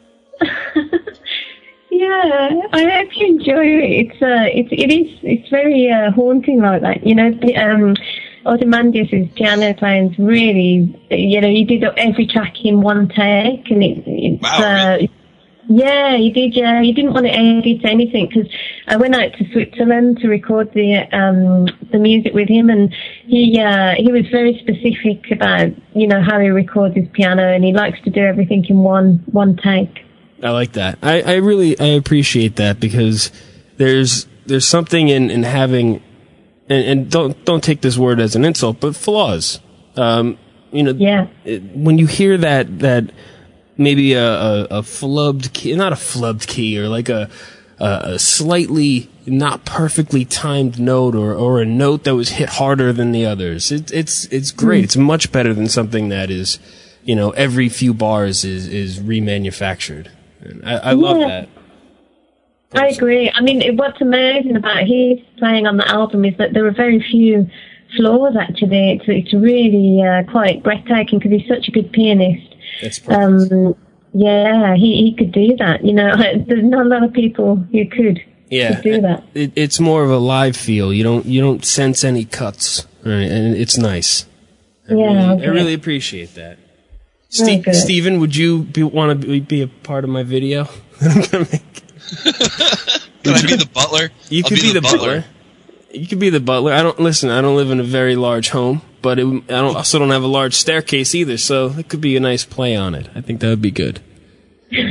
Yeah, I hope you enjoy it. It's uh, it's it is it's very uh, haunting like that. You know, the, um, Ozymandias' piano playing's really, you know, he did every track in one take, and it, it's, wow, uh, really? yeah, he did. Yeah, he didn't want to edit anything, because I went out to Switzerland to record the um the music with him, and he uh, he was very specific about, you know, how he records his piano, and he likes to do everything in one one take. I like that. I, I really I appreciate that, because there's there's something in, in having, and, and don't don't take this word as an insult, but flaws. Um, you know, yeah. It, when you hear that that maybe a, a, a flubbed key, not a flubbed key, or like a a, a slightly not perfectly timed note, or, or a note that was hit harder than the others, it, it's it's great. Mm. It's much better than something that is, you know, every few bars is is remanufactured. I, I love yeah. that. I agree. I mean, what's amazing about his playing on the album is that there are very few flaws, actually. It's, it's really uh, quite breathtaking, because he's such a good pianist. That's perfect. Um, yeah, he, he could do that. You know, there's not a lot of people who could, yeah, could do that. It, it's more of a live feel. You don't you don't sense any cuts, right? And it's nice. I yeah, really, okay. I really appreciate that. Ste- okay. Stephen, would you be, want to be, be a part of my video that I'm gonna make? Can I be the butler? You I'll could be, be the, the butler. butler. You could be the butler. I don't listen. I don't live in a very large home, but it, I don't, also don't have a large staircase either. So it could be a nice play on it. I think that would be good.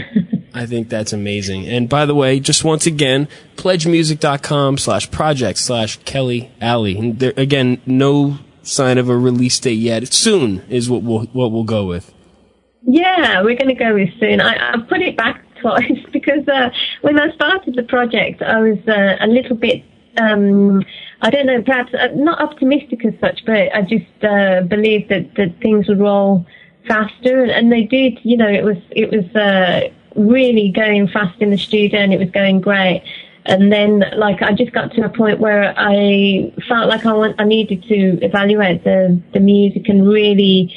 I think that's amazing. And by the way, just once again, pledgemusic.com slash project slash Kelly Alley. And there, again, no sign of a release date yet. Soon is what we'll, what we'll go with. Yeah, we're going to go with soon. I, I put it back twice because uh, when I started the project, I was uh, a little bit, um, I don't know, perhaps uh, not optimistic as such, but I just uh, believed that, that things would roll faster, and, and they did. You know, it was it was uh, really going fast in the studio, and it was going great. And then, like, I just got to a point where I felt like I want, I needed to evaluate the the music and really.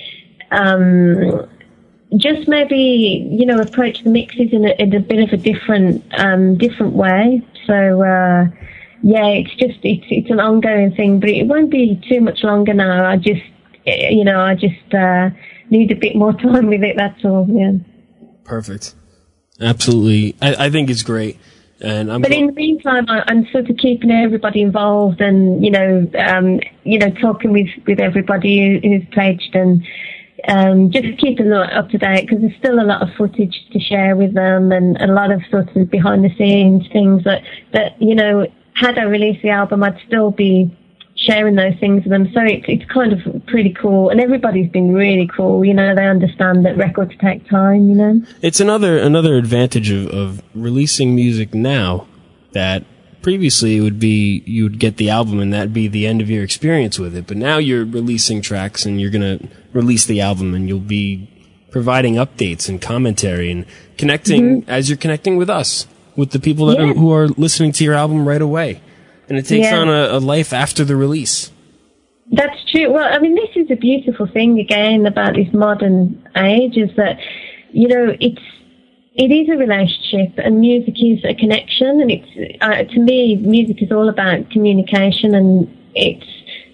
Um, Just maybe, you know, approach the mixes in a, in a bit of a different, um, different way. So, uh, yeah, it's just, it's, it's an ongoing thing, but it won't be too much longer now. I just, you know, I just, uh, need a bit more time with it, that's all, yeah. Perfect. Absolutely. I, I think it's great. And I'm but in the meantime, I, I'm sort of keeping everybody involved and, you know, um, you know, talking with, with everybody who, who's pledged and, Um, just keeping them up to date because there's still a lot of footage to share with them and a lot of sort of behind the scenes things that, that, you know, had I released the album, I'd still be sharing those things with them. So it's, it's kind of pretty cool. And everybody's been really cool. You know, they understand that records take time, you know. It's another, another advantage of, of releasing music now that previously it would be, you would get the album and that'd be the end of your experience with it. But now you're releasing tracks and you're going to release the album and you'll be providing updates and commentary and connecting mm-hmm. as you're connecting with us, with the people that yeah. are, who are listening to your album right away. And it takes yeah. on a, a life after the release. That's true. Well, I mean, this is a beautiful thing again about this modern age is that, you know, it's, It is a relationship, and music is a connection. And it's uh, to me, music is all about communication, and it's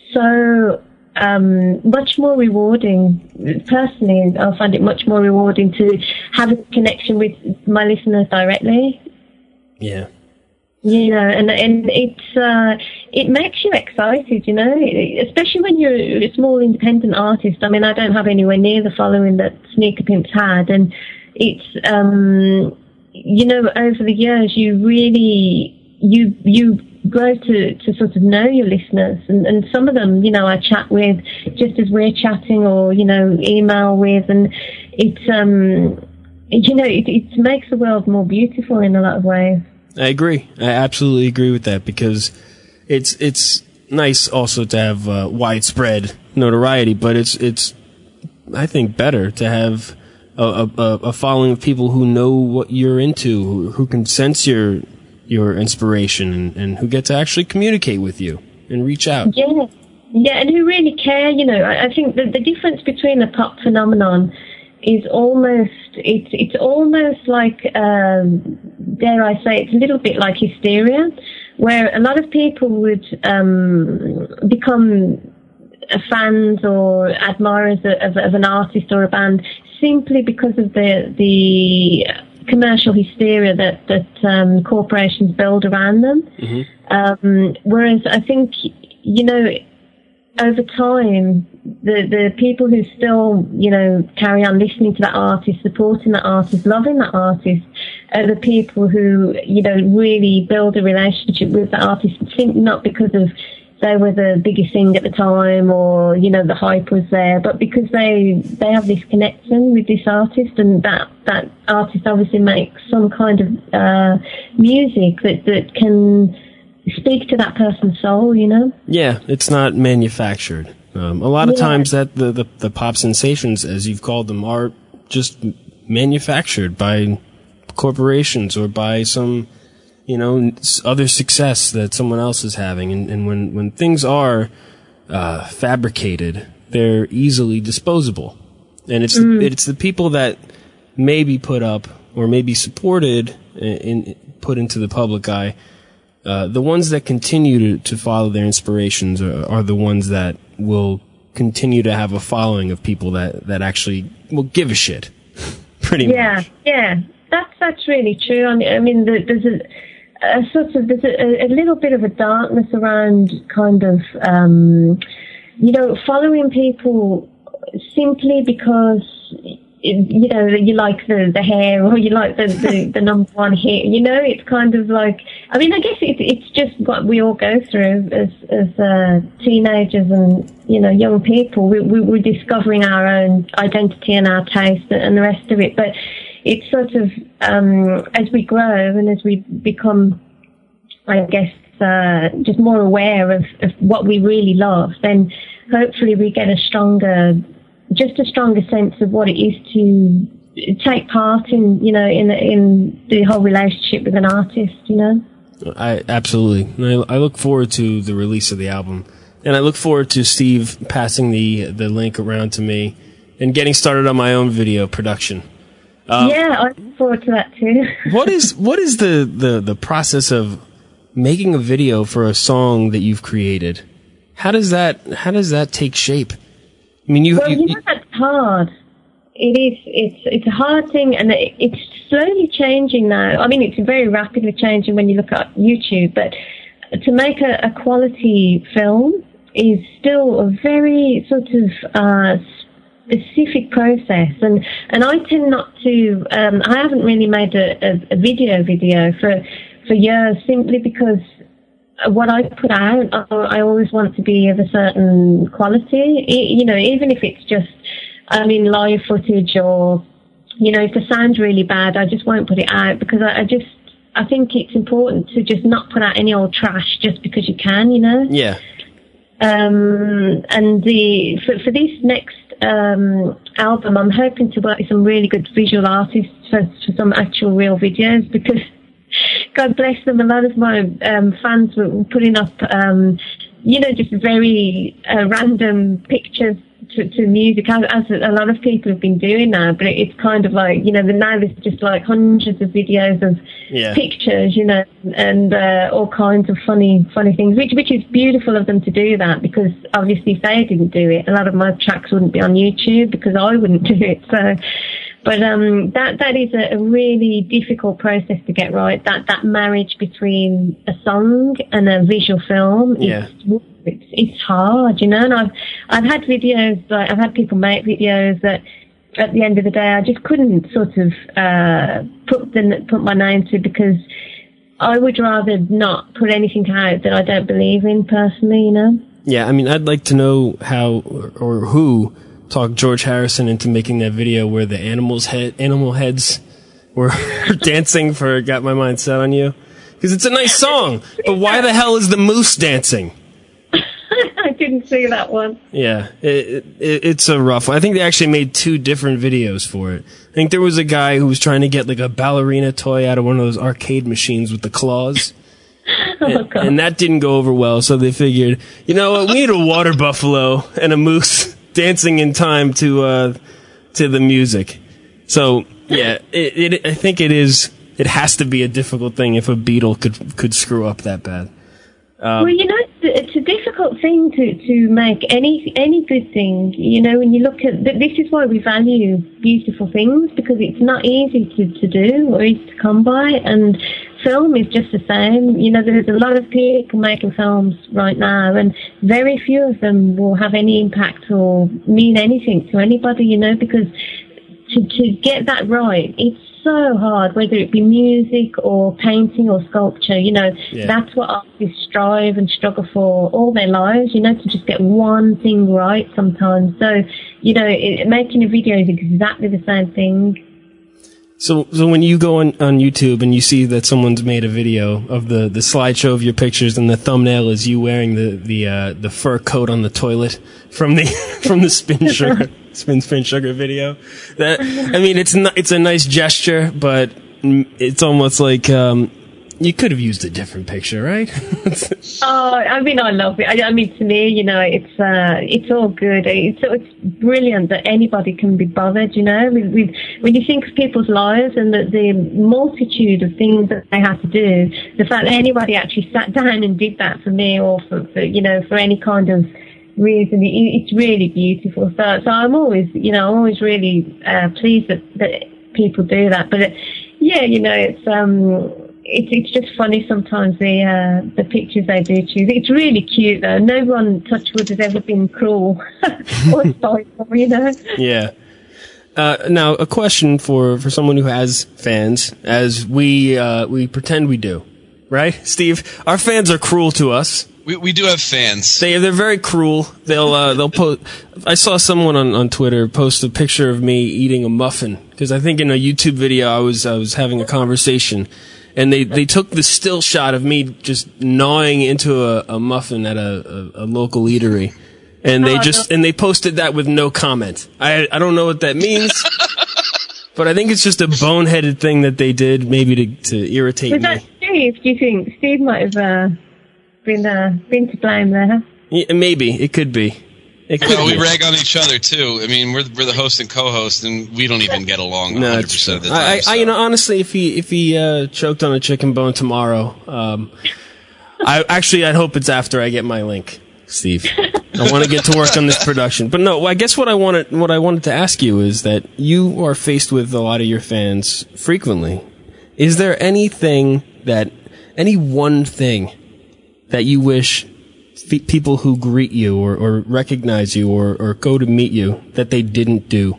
so um, much more rewarding. Personally, I find it much more rewarding to have a connection with my listeners directly. Yeah. You know, and and it's uh, it makes you excited. You know, especially when you're a small independent artist. I mean, I don't have anywhere near the following that Sneaker Pimps had, and it's, um, you know, over the years, you really, you, you grow to, to sort of know your listeners. And, and some of them, you know, I chat with just as we're chatting or, you know, email with. And it's, um, you know, it, it makes the world more beautiful in a lot of ways. I agree. I absolutely agree with that because it's, it's nice also to have uh, widespread notoriety, but it's, it's, I think, better to have A, a, a following of people who know what you're into, who, who can sense your your inspiration, and, and who get to actually communicate with you and reach out. Yeah, yeah, and who really care. You know, I, I think the, the difference between the pop phenomenon is almost it's it's almost like um, dare I say it's a little bit like hysteria, where a lot of people would um, become fans or admirers of, of an artist or a band simply because of the the commercial hysteria that that um, corporations build around them. Mm-hmm. Um, whereas I think, you know, over time, the the people who still, you know, carry on listening to that artist, supporting that artist, loving that artist, are the people who, you know, really build a relationship with that artist. I think not because of they were the biggest thing at the time or, you know, the hype was there, but because they they have this connection with this artist, and that, that artist obviously makes some kind of uh, music that, that can speak to that person's soul, you know? Yeah, it's not manufactured. Um, a lot of yeah. times that the, the, the pop sensations, as you've called them, are just manufactured by corporations or by some, you know, other success that someone else is having. And, and when, when things are uh, fabricated, they're easily disposable. And it's mm. the, it's the people that may be put up or may be supported and in, put into the public eye. Uh, the ones that continue to, to follow their inspirations are, are the ones that will continue to have a following of people that, that actually will give a shit. Pretty yeah, much. Yeah, yeah. That's, that's really true. I mean, I mean there's a, a sort of there's a, a little bit of a darkness around kind of um, you know, following people simply because you know, you like the, the hair or you like the, the, the number one hit, you know, it's kind of like, I mean, I guess it, it's just what we all go through as, as uh, teenagers and, you know, young people. We, we, we're discovering our own identity and our taste and the rest of it. But it's sort of, um, as we grow and as we become, I guess, uh, just more aware of, of what we really love, then hopefully we get a stronger just a stronger sense of what it is to take part in, you know, in in the whole relationship with an artist, you know. I absolutely. I, I look forward to the release of the album, and I look forward to Steve passing the the link around to me and getting started on my own video production. Um, yeah, I look forward to that too. what is what is the, the the process of making a video for a song that you've created? How does that how does that take shape? I mean, you, well, you, you know, that's hard. It is. It's it's a hard thing, and it, it's slowly changing now. I mean, it's very rapidly changing when you look at YouTube. But to make a, a quality film is still a very sort of uh, specific process, and and I tend not to. Um, I haven't really made a, a, a video video for for years simply because what I put out, I always want to be of a certain quality, you know, even if it's just, I mean, live footage or, you know, if the sound's really bad, I just won't put it out because I, I just, I think it's important to just not put out any old trash just because you can, you know? Yeah. Um, and the, for, for this next, um, album, I'm hoping to work with some really good visual artists for, for some actual real videos because God bless them, a lot of my um, fans were putting up, um, you know, just very uh, random pictures to, to music, as, as a lot of people have been doing now. But it's kind of like, you know, now there's just like hundreds of videos of yeah. pictures, you know, and uh, all kinds of funny, funny things, which which is beautiful of them to do that because obviously if they didn't do it, a lot of my tracks wouldn't be on YouTube because I wouldn't do it. So. But um, that that is a, a really difficult process to get right. That that marriage between a song and a visual film, yeah. it's, it's it's hard, you know. And I've I've had videos, like I've had people make videos that at the end of the day I just couldn't sort of uh, put the put my name to because I would rather not put anything out that I don't believe in personally, you know. Yeah, I mean, I'd like to know how or, or who. talked George Harrison into making that video where the animals head animal heads were dancing for Got My Mind Set on You because it's a nice song, but why the hell is the moose dancing? I didn't see that one. Yeah, it, it, it's a rough one. I think they actually made two different videos for it. I think there was a guy who was trying to get like a ballerina toy out of one of those arcade machines with the claws. Oh, and, and that didn't go over well, so they figured, you know what, we need a water buffalo and a moose dancing in time to uh, to the music. So yeah, it, it I think it is. It has to be a difficult thing if a Beatle could could screw up that bad. Um, well, you know, it's a difficult thing to, to make any any good thing. You know, when you look at this is why we value beautiful things because it's not easy to, to do or easy to come by, and film is just the same. You know, there's a lot of people making films right now, and very few of them will have any impact or mean anything to anybody. You know, because to to get that right, it's so hard, whether it be music or painting or sculpture, you know, yeah. That's what artists strive and struggle for all their lives, you know, to just get one thing right sometimes. So, you know, it, making a video is exactly the same thing. So, so when you go on, on YouTube and you see that someone's made a video of the, the slideshow of your pictures and the thumbnail is you wearing the the uh, the fur coat on the toilet from the from the Spin Sugar Spin Spin Sugar video, that I mean it's not, it's a nice gesture, but it's almost like um, you could have used a different picture, right? Oh, I mean, I love it. I, I mean, to me, you know, it's uh, it's all good. It's it's brilliant that anybody can be bothered. You know, with, with when you think of people's lives and the, the multitude of things that they have to do, the fact that anybody actually sat down and did that for me, or for, for you know, for any kind of reason, it, it's really beautiful. So, so I'm always, you know, I'm always really uh, pleased that that people do that. But it, yeah, you know, it's um. It's it's just funny sometimes the uh, the pictures they do choose. It's really cute though. No one, touch wood, has ever been cruel or spiteful, you know. Yeah. Uh, now, a question for, for someone who has fans, as we uh, we pretend we do, right, Steve? Our fans are cruel to us. We we do have fans. They they're very cruel. They'll uh, they'll post. I saw someone on, on Twitter post a picture of me eating a muffin because I think in a YouTube video I was I was having a conversation, and they, they took the still shot of me just gnawing into a, a muffin at a, a, a local eatery. And they just and they posted that with no comment. I I don't know what that means, but I think it's just a boneheaded thing that they did, maybe to to irritate Was me. that Steve? Do you think Steve might have uh, been uh, been to blame there? Yeah, maybe it could be. It could Well, we be. rag on each other too. I mean, we're we're the host and co-host, and we don't even get along one No, hundred it's percent of true. the time. I, I, so. I, you know, honestly, if he if he uh, choked on a chicken bone tomorrow, um, I actually I'd hope it's after I get my link, Steve. I want to get to work on this production. But no, I guess what I wanted what I wanted to ask you is that you are faced with a lot of your fans frequently. Is there anything that any one thing that you wish f- people who greet you or, or recognize you or, or go to meet you that they didn't do?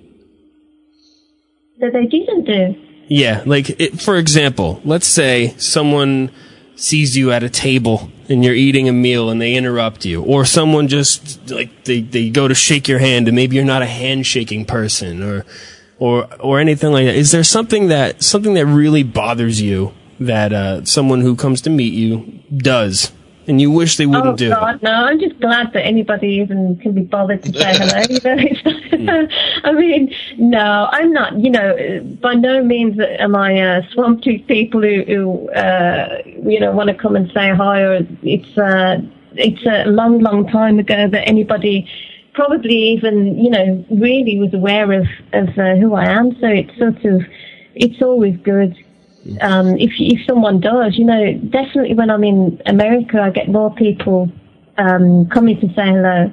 That they didn't do. Yeah, like, it, for example, let's say someone sees you at a table and you're eating a meal and they interrupt you, or someone just, like, they, they go to shake your hand and maybe you're not a handshaking person, or, or, or anything like that. Is there something that, something that really bothers you that, uh, someone who comes to meet you does, and you wish they wouldn't oh, do? God, no, I'm just glad that anybody even can be bothered to say hello. You know? I mean, no, I'm not, you know, by no means am I uh, swamped with people who, who uh, you know, want to come and say hi, or it's, uh, it's a long, long time ago that anybody probably even, you know, really was aware of, of uh, who I am. So it's sort of, it's always good. Um, if if someone does, you know, definitely when I'm in America, I get more people um, coming to say hello,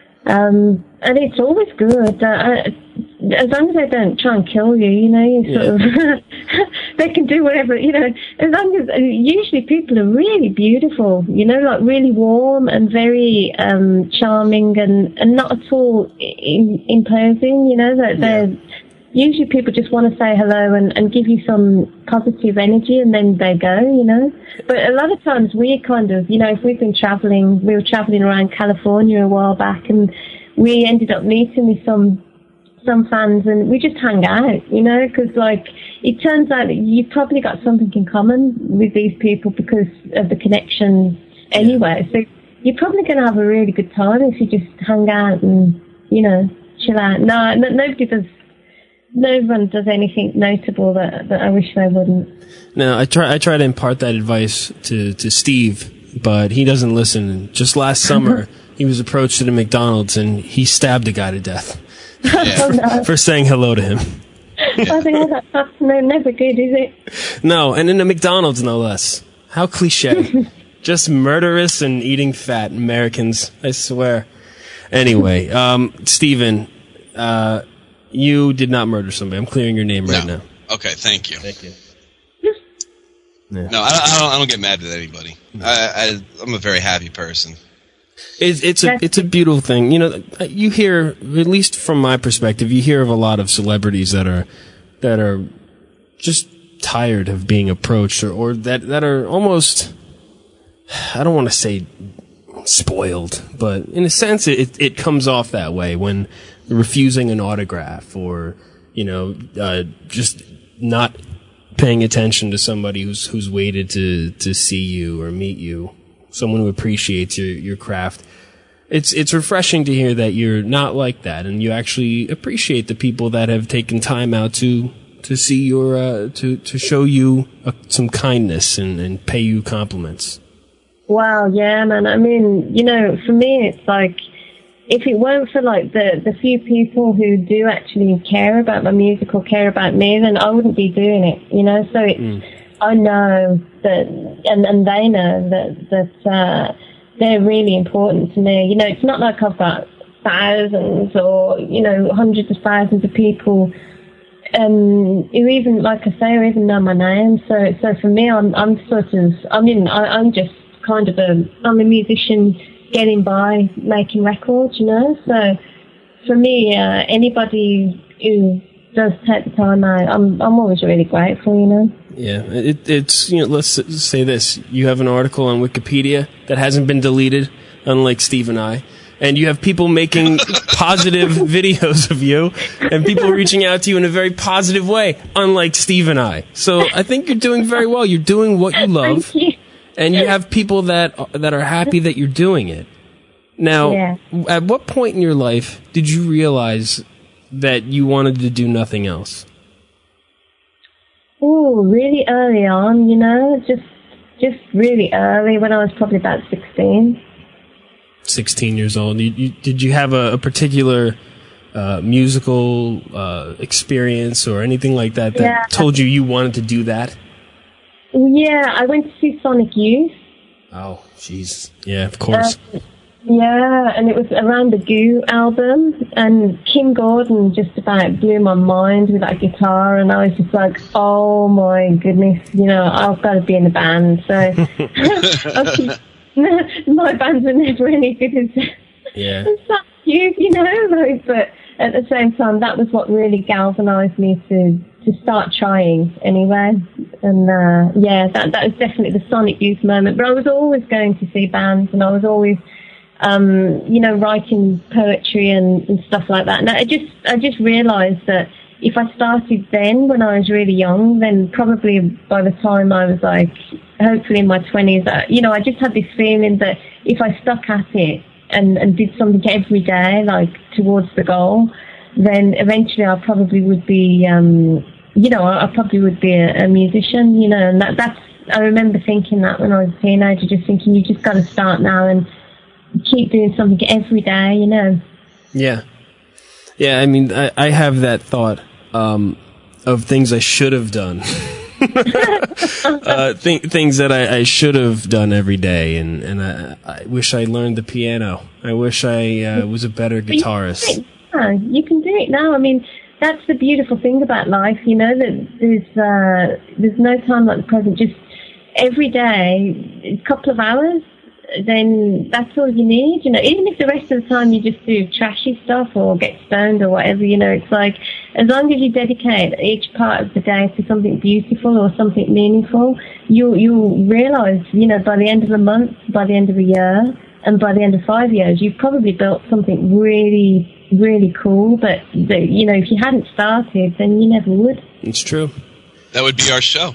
um, and it's always good. Uh, I, as long as they don't try and kill you, you know, you sort yeah. of they can do whatever, you know. As long as usually people are really beautiful, you know, like really warm and very um, charming and, and not at all in, imposing, you know, that they're. Yeah. Usually people just want to say hello and, and give you some positive energy, and then they go, you know. But a lot of times we kind of, you know, if we've been travelling, we were travelling around California a while back, and we ended up meeting with some some fans, and we just hang out, you know, because, like, it turns out that you've probably got something in common with these people because of the connection anyway. So you're probably going to have a really good time if you just hang out and, you know, chill out. No, no nobody does... No one does anything notable that, that I wish they wouldn't. No, I try I try to impart that advice to, to Steve, but he doesn't listen. Just last summer, he was approached at a McDonald's and he stabbed a guy to death oh, no. for saying hello to him. I think that's, that's no, never good, is it? No, and in a McDonald's, no less. How cliche. Just murderous and eating fat Americans, I swear. Anyway, um, Steven, uh... you did not murder somebody. I'm clearing your name right no. now. Okay, thank you. Thank you. Yeah. No, I, I, don't, I don't get mad at anybody. I, I, I'm a very happy person. It's, it's a it's a beautiful thing. You know, you hear, at least from my perspective, you hear of a lot of celebrities that are that are just tired of being approached, or, or that that are almost, I don't want to say spoiled, but in a sense, it it comes off that way when refusing an autograph, or, you know, uh, just not paying attention to somebody who's who's waited to to see you or meet you, someone who appreciates your your craft. It's it's refreshing to hear that you're not like that, and you actually appreciate the people that have taken time out to to see your uh, to to show you uh, some kindness and and pay you compliments. Wow, yeah, man. I mean, you know, for me, it's like, if it weren't for, like, the, the few people who do actually care about my music or care about me, then I wouldn't be doing it, you know? So it's, mm. I know that, and, and they know that, that, uh, they're really important to me. You know, it's not like I've got thousands or, you know, hundreds of thousands of people, um, who even, like I say, who even know my name. So, so for me, I'm, I'm sort of, I mean, I, I'm just kind of a, I'm a musician getting by, making records, you know. So for me, uh, anybody who does take the time out. I'm I'm always really grateful, you know. Yeah, it, it's, you know, let's say this. You have an article on Wikipedia that hasn't been deleted, unlike Steve and I. And you have people making positive videos of you and people reaching out to you in a very positive way, unlike Steve and I. So I think you're doing very well. You're doing what you love. Thank you. And you have people that that are happy that you're doing it. Now, Yeah. at what point in your life did you realize that you wanted to do nothing else? Oh, really early on, you know, just just really early when I was probably about sixteen. sixteen years old. You, you, did you have a, a particular uh, musical uh, experience or anything like that that Yeah. told you you wanted to do that? Yeah, I went to see Sonic Youth. Oh, jeez. Yeah, of course. Um, yeah, and it was around the Goo album, and Kim Gordon just about blew my mind with that guitar, and I was just like, oh my goodness, you know, I've got to be in the band. So my bands were never any good as Yeah. Sonic Youth, you know, like, but at the same time, that was what really galvanised me to, to start trying anyway. And uh, yeah, that that was definitely the Sonic Youth moment. But I was always going to see bands, and I was always, um, you know, writing poetry and, and stuff like that. And I just I just realised that if I started then when I was really young, then probably by the time I was like, hopefully in my twenties, uh, you know, I just had this feeling that if I stuck at it and, and did something every day, like towards the goal, then eventually I probably would be, um, you know, I probably would be a, a musician, you know, and that, that's, I remember thinking that when I was a teenager, just thinking you just got to start now and keep doing something every day, you know. Yeah. Yeah, I mean, I, I have that thought um, of things I should have done. uh, th- things that I, I should have done every day, and, and I, I wish I learned the piano. I wish I uh, was a better guitarist. Yeah, you can do it now. I mean, that's the beautiful thing about life, you know, that there's uh, there's no time like the present. Just every day, a couple of hours, then that's all you need, you know. Even if the rest of the time you just do trashy stuff or get stoned or whatever, you know, it's like as long as you dedicate each part of the day to something beautiful or something meaningful, you you'll realise, you know, by the end of a month, by the end of a year, and by the end of five years, you've probably built something really, really cool. But, the, you know, if you hadn't started, then you never would. It's true. That would be our show.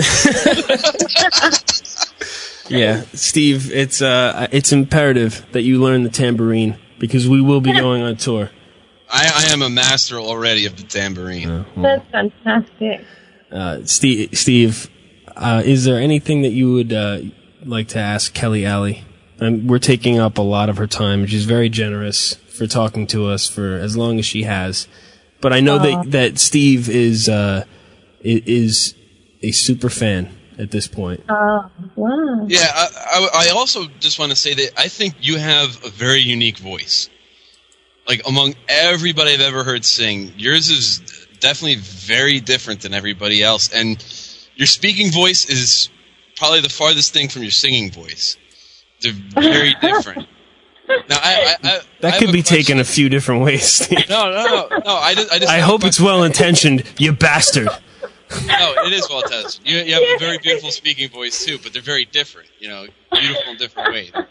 Yeah, Steve, it's uh, it's imperative that you learn the tambourine because we will be going on tour. I, I am a master already of the tambourine. Uh, well, That's fantastic. uh, Steve, Steve uh, is there anything that you would uh, like to ask Kelly Alley? Um, we're taking up a lot of her time. She's very generous for talking to us for as long as she has. But I know Aww. that that Steve is uh, i- is a super fan at this point. Oh, wow. Yeah, I, I, I also just want to say that I think you have a very unique voice. Like, among everybody I've ever heard sing, yours is definitely very different than everybody else. And your speaking voice is probably the farthest thing from your singing voice. They're very different. Now, I, I, I, That I could have be a question. taken a few different ways, Steve. No, no, no, no. I just, I just I have a hope it's question. well intentioned, you bastard. No, it is well tested. You, you have a very beautiful speaking voice too, but they're very different. You know, beautiful in different ways. Um,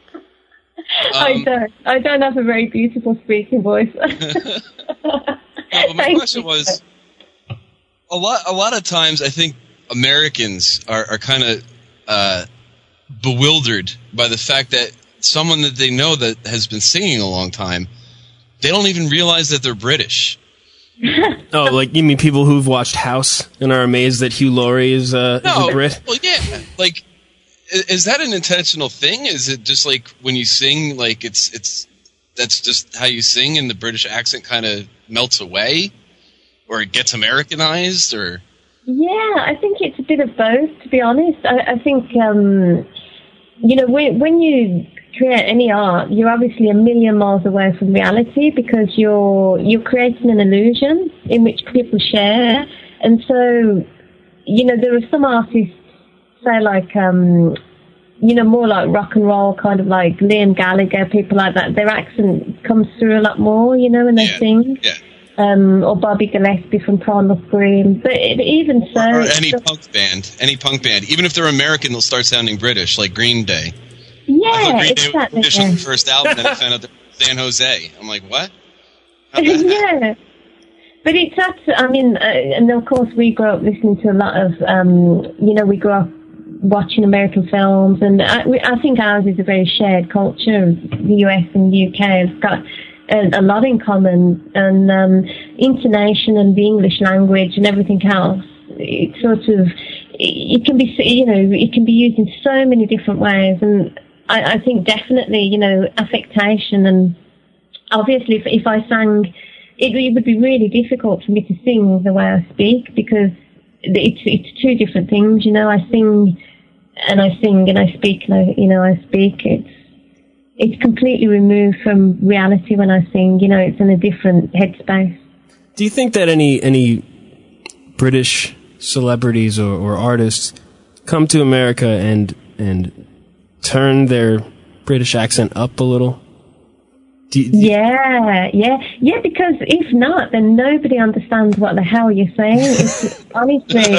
I don't. I don't have a very beautiful speaking voice. No, but my Thank question you. was, a lot, a lot of times, I think Americans are, are kind of uh, bewildered by the fact that someone that they know that has been singing a long time, they don't even realize that they're British. Oh, like you mean people who've watched House and are amazed that Hugh Laurie is, uh, is No, a Brit? well, yeah, like, i- is that an intentional thing? Is it just like when you sing, like it's it's that's just how you sing, and the British accent kind of melts away, or it gets Americanized, or Yeah, I think it's a bit of both, to be honest. I, I think, um, you know, when, when you create any art, you're obviously a million miles away from reality because you're you're creating an illusion in which people share. And so, you know, there are some artists, say like, um, you know, more like rock and roll, kind of like Liam Gallagher, people like that. Their accent comes through a lot more, you know, when they Yeah, sing. yeah. um, or Bobby Gillespie from Primal Scream. But it, even so, or any punk band, any punk band, even if they're American, they'll start sounding British, like Green Day. Yeah, I thought Green Day exactly. was British on the first album, and I found out they're from San Jose. I'm like, what? Yeah. But it's that, I mean, uh, and of course we grew up listening to a lot of, um, you know, we grew up watching American films, and I, we, I think ours is a very shared culture. The U S and the U K has got a, a lot in common, and um, intonation and the English language and everything else, it sort of, it can be, you know, it can be used in so many different ways, and I, I think definitely, you know, affectation, and obviously if, if I sang, It, it would be really difficult for me to sing the way I speak, because it's it's two different things. You know, I sing and I sing and I speak and I, you know, I speak. It's it's completely removed from reality when I sing. You know, it's in a different headspace. Do you think that any any British celebrities or, or artists come to America and and turn their British accent up a little? Do you, do yeah, yeah, yeah. Because if not, then nobody understands what the hell you're saying. It's, honestly,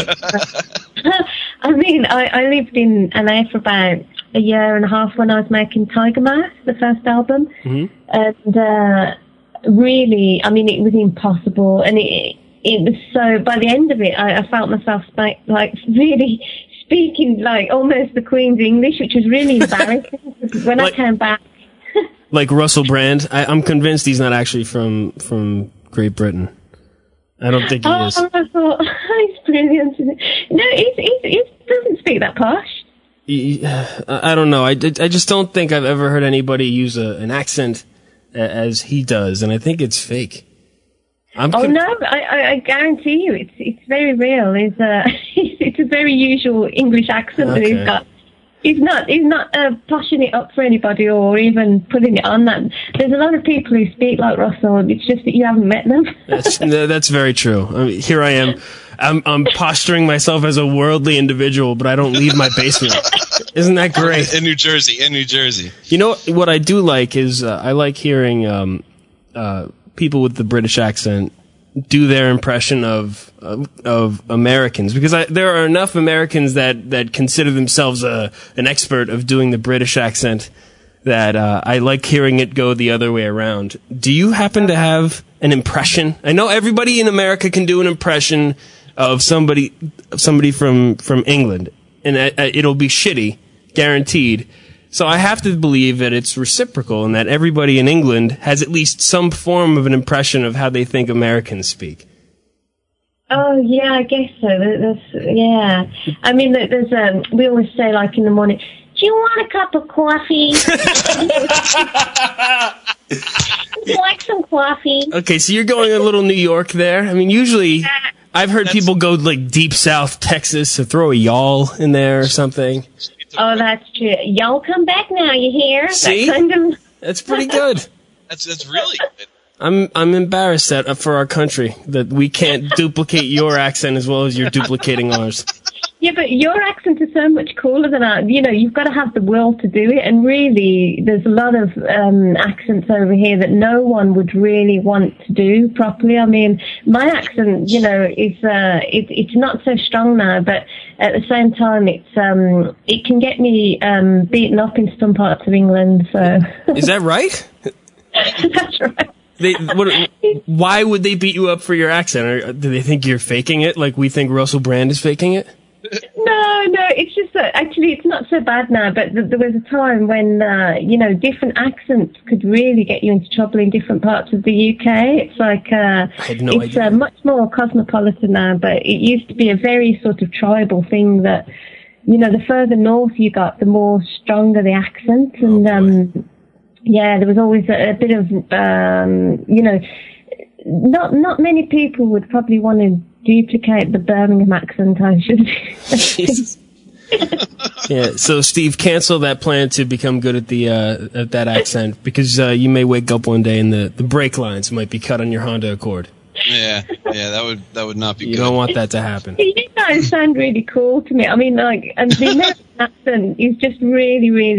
I mean, I, I lived in L A for about a year and a half when I was making Tiger Mask, the first album, mm-hmm. and uh, really, I mean, it was impossible, and it it was so. By the end of it, I, I felt myself like, like really speaking like almost the Queen's English, which was really embarrassing. When like- I came back. Like Russell Brand, I, I'm convinced he's not actually from from Great Britain. I don't think he oh, is. Oh, he's brilliant. No, he, he, he doesn't speak that posh. He, I don't know. I, I just don't think I've ever heard anybody use a, an accent as he does, and I think it's fake. I'm oh con- no, I, I, I guarantee you, it's it's very real. It's a it's a very usual English accent okay. that he's got. He's not. He's not uh, pushing it up for anybody or even putting it on that. There's a lot of people who speak like Russell. It's just that you haven't met them. that's that's very true. I mean, here I am. I'm I'm posturing myself as a worldly individual, but I don't leave my basement. Isn't that great? In New Jersey, in New Jersey. You know what I do like is uh, I like hearing um, uh, people with the British accent do their impression of of, of Americans, because I, there are enough Americans that, that consider themselves a, an expert of doing the British accent that uh, I like hearing it go the other way around. Do you happen to have an impression? I know everybody in America can do an impression of somebody of somebody from, from England, and uh, it'll be shitty, guaranteed. So I have to believe that it's reciprocal and that everybody in England has at least some form of an impression of how they think Americans speak. Oh, yeah, I guess so. There's, yeah. I mean, there's um, we always say, like, in the morning, do you want a cup of coffee? Would you like some coffee? Okay, so you're going a little New York there. I mean, usually I've heard people go, like, deep south Texas or throw a y'all in there or something. Oh, that's true. Y'all come back now, you hear? See? That kind of... That's pretty good. That's that's really good. I'm I'm embarrassed that, uh, for our country that we can't duplicate your accent as well as you're duplicating ours. Yeah, but your accent is so much cooler than ours. You know, you've got to have the will to do it. And really, there's a lot of um, accents over here that no one would really want to do properly. I mean, my accent, you know, is uh, it, it's not so strong now, but at the same time, it's um, it can get me um, beaten up in some parts of England. So is that right? That's right. They, what, why would they beat you up for your accent? Or do they think you're faking it, like we think Russell Brand is faking it? No, no, it's just that actually it's not so bad now, but th- there was a time when, uh, you know, different accents could really get you into trouble in different parts of the U K. It's like, uh, I had no it's idea. Uh, much more cosmopolitan now, but it used to be a very sort of tribal thing that, you know, the further north you got, the more stronger the accent. And, oh, um, yeah, there was always a, a bit of, um, you know, not, not many people would probably want to duplicate the Birmingham accent, I should. Yeah, so Steve, cancel that plan to become good at the uh, at that accent, because uh, you may wake up one day and the, the brake lines might be cut on your Honda Accord. Yeah, yeah, that would that would not be you good. You don't want that to happen. You guys sound really cool to me. I mean, like, and the American accent is just really, really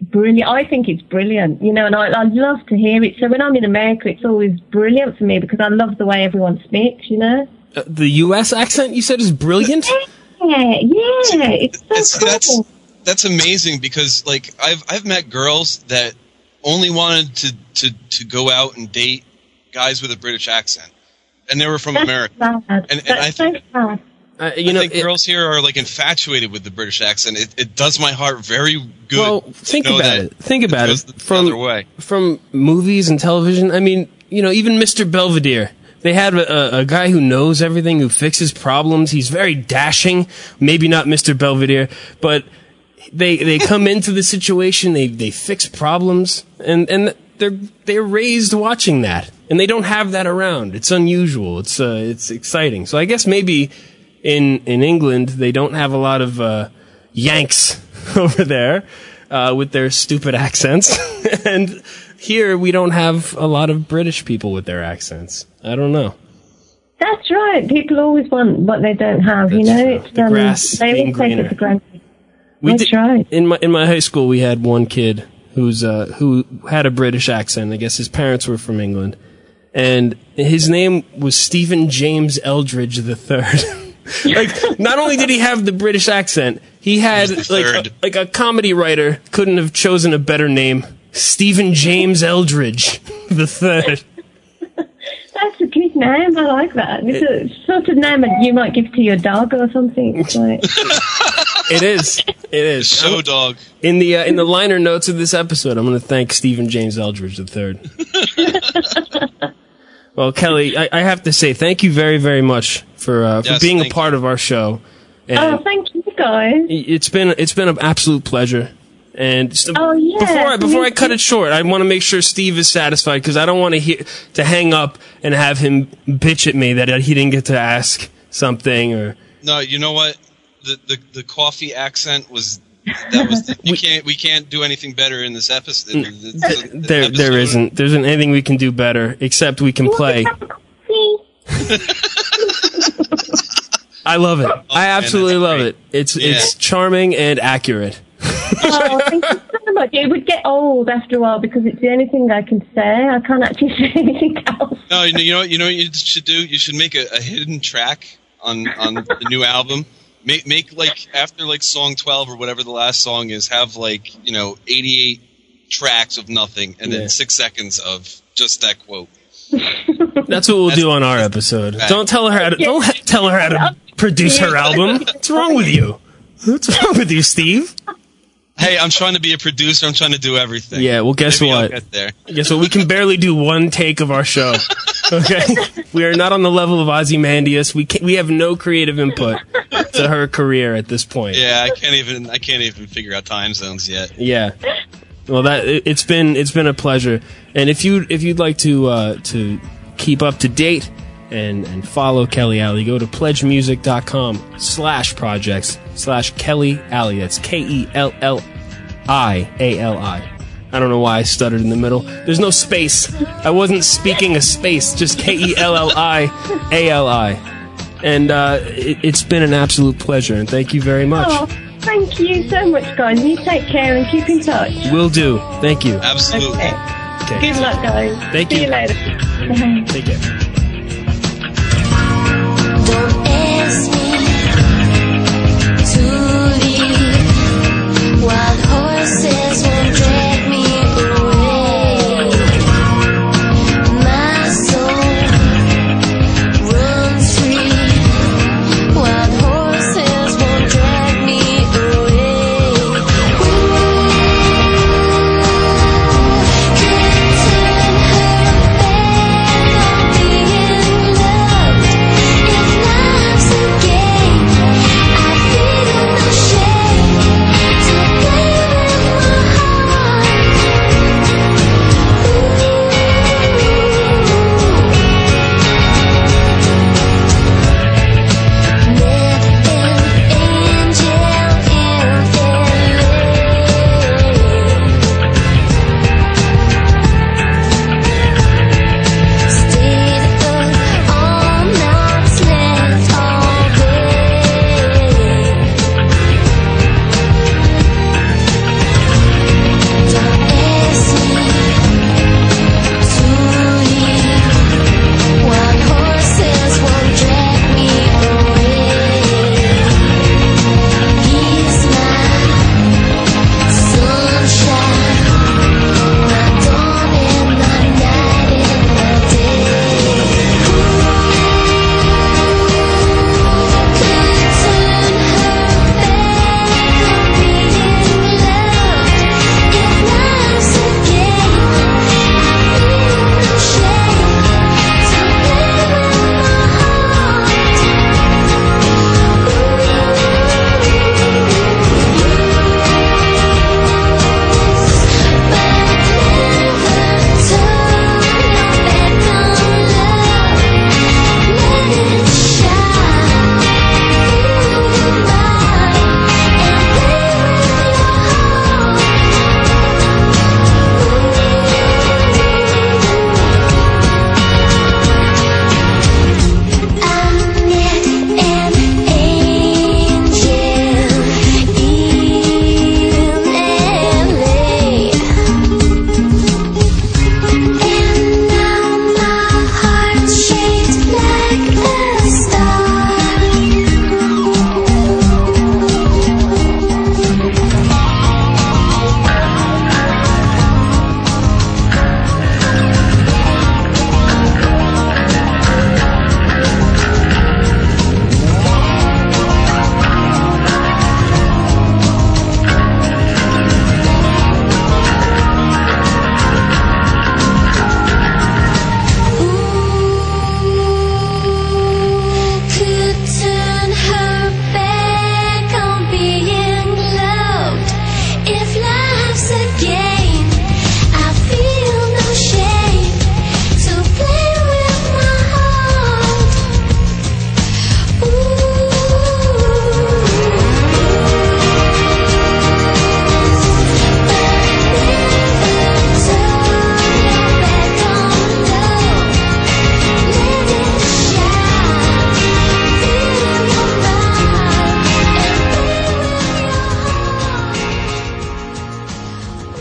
brilliant. I think it's brilliant, you know, and I, I love to hear it. So when I'm in America, it's always brilliant for me because I love the way everyone speaks, you know. Uh, the U S accent you said is brilliant? Yeah, yeah, it's so It's- cool. that's that's amazing because like I've I've met girls that only wanted to, to, to go out and date guys with a British accent, and they were from That's America. sad. And, and That's I so think sad. Uh, you I know, think it- girls here are like infatuated with the British accent. It, it does my heart very good. well, to think know about that it. Think about goes it. the From other way. from movies and television. I mean, you know, even Mister Belvedere. They had a, a, a guy who knows everything, who fixes problems. He's very dashing. Maybe not Mister Belvedere, but they they come into the situation. They they fix problems, and and they're they're raised watching that, and they don't have that around. It's unusual. It's uh, it's exciting. So I guess maybe in in England they don't have a lot of uh, Yanks over there uh, with their stupid accents, and here we don't have a lot of British people with their accents. I don't know. That's right. People always want what they don't have, you That's know. true. It's, The um, grass they being always take greener. it for granted. We That's did, right. In my in my high school, we had one kid who's uh, who had a British accent. I guess his parents were from England, and his name was Stephen James Eldridge the Third. Like, not only did he have the British accent, he had He was the like a, third. like a comedy writer couldn't have chosen a better name. Stephen James Eldridge the Third. That's a good name. I like that. It's a sort of name that you might give to your dog or something. It's like, It is. It is. Show dog. In the uh, in the liner notes of this episode, I'm going to thank Stephen James Eldridge the Third. Well, Kelly, I, I have to say thank you very, very much for uh, for Yes, being a thank part of our show. And oh, thank you guys. it's been it's been an absolute pleasure. And so Oh, yeah, before I, before me I cut too. it short, I want to make sure Steve is satisfied because I don't want to hear to hang up and have him bitch at me that he didn't get to ask something or. No, you know what? The the, the coffee accent was that was the, you can't we can't do anything better in this episode. in this- this There, episode. there isn't. There isn't anything we can do better except we can play. I love it. I absolutely that's love great. it. It's Yeah. it's charming and accurate. Oh, thank you so much. It would get old after a while because it's the only thing I can say. I can't actually say anything else. No, you know, you know, what- you know what you should do. You should make a, a hidden track on on the new album. Make make like after like song twelve or whatever the last song is, have like you know eighty-eight tracks of nothing, and Yeah. then six seconds of just that quote. That's what we'll That's- do on our episode. Right. Don't tell her how to. Don't ha- tell her how to produce her album. What's wrong with you? What's wrong with you, Steve? Hey, I'm trying to be a producer. I'm trying to do everything. Yeah. Well, guess Maybe I'll what? get there. Guess what? We can barely do one take of our show. Okay, we are not on the level of Ozymandias. We can we have no creative input to her career at this point. Yeah, I can't even. I can't even figure out time zones yet. Yeah. Well, that it, it's been it's been a pleasure. And if you if you'd like to uh, to keep up to date and and follow Kelly Alley, go to pledgemusic.com slash projects slash Kelly Alley. That's K E L L I A L I. I don't know why I stuttered in the middle. There's no space. I wasn't speaking a space. Just K E L L I A L I. And uh, it, it's been an absolute pleasure. And thank you very much. Oh, thank you so much, guys. You take care and keep in touch. Will do. Thank you. Absolutely. Okay. Okay. Good luck, guys. Thank See you. you later. Bye. Take care. Don't ask me to leave. Wild horses won't drag me away. My soul runs free. Wild horses won't drag me away. Ooh, can't turn her back on me.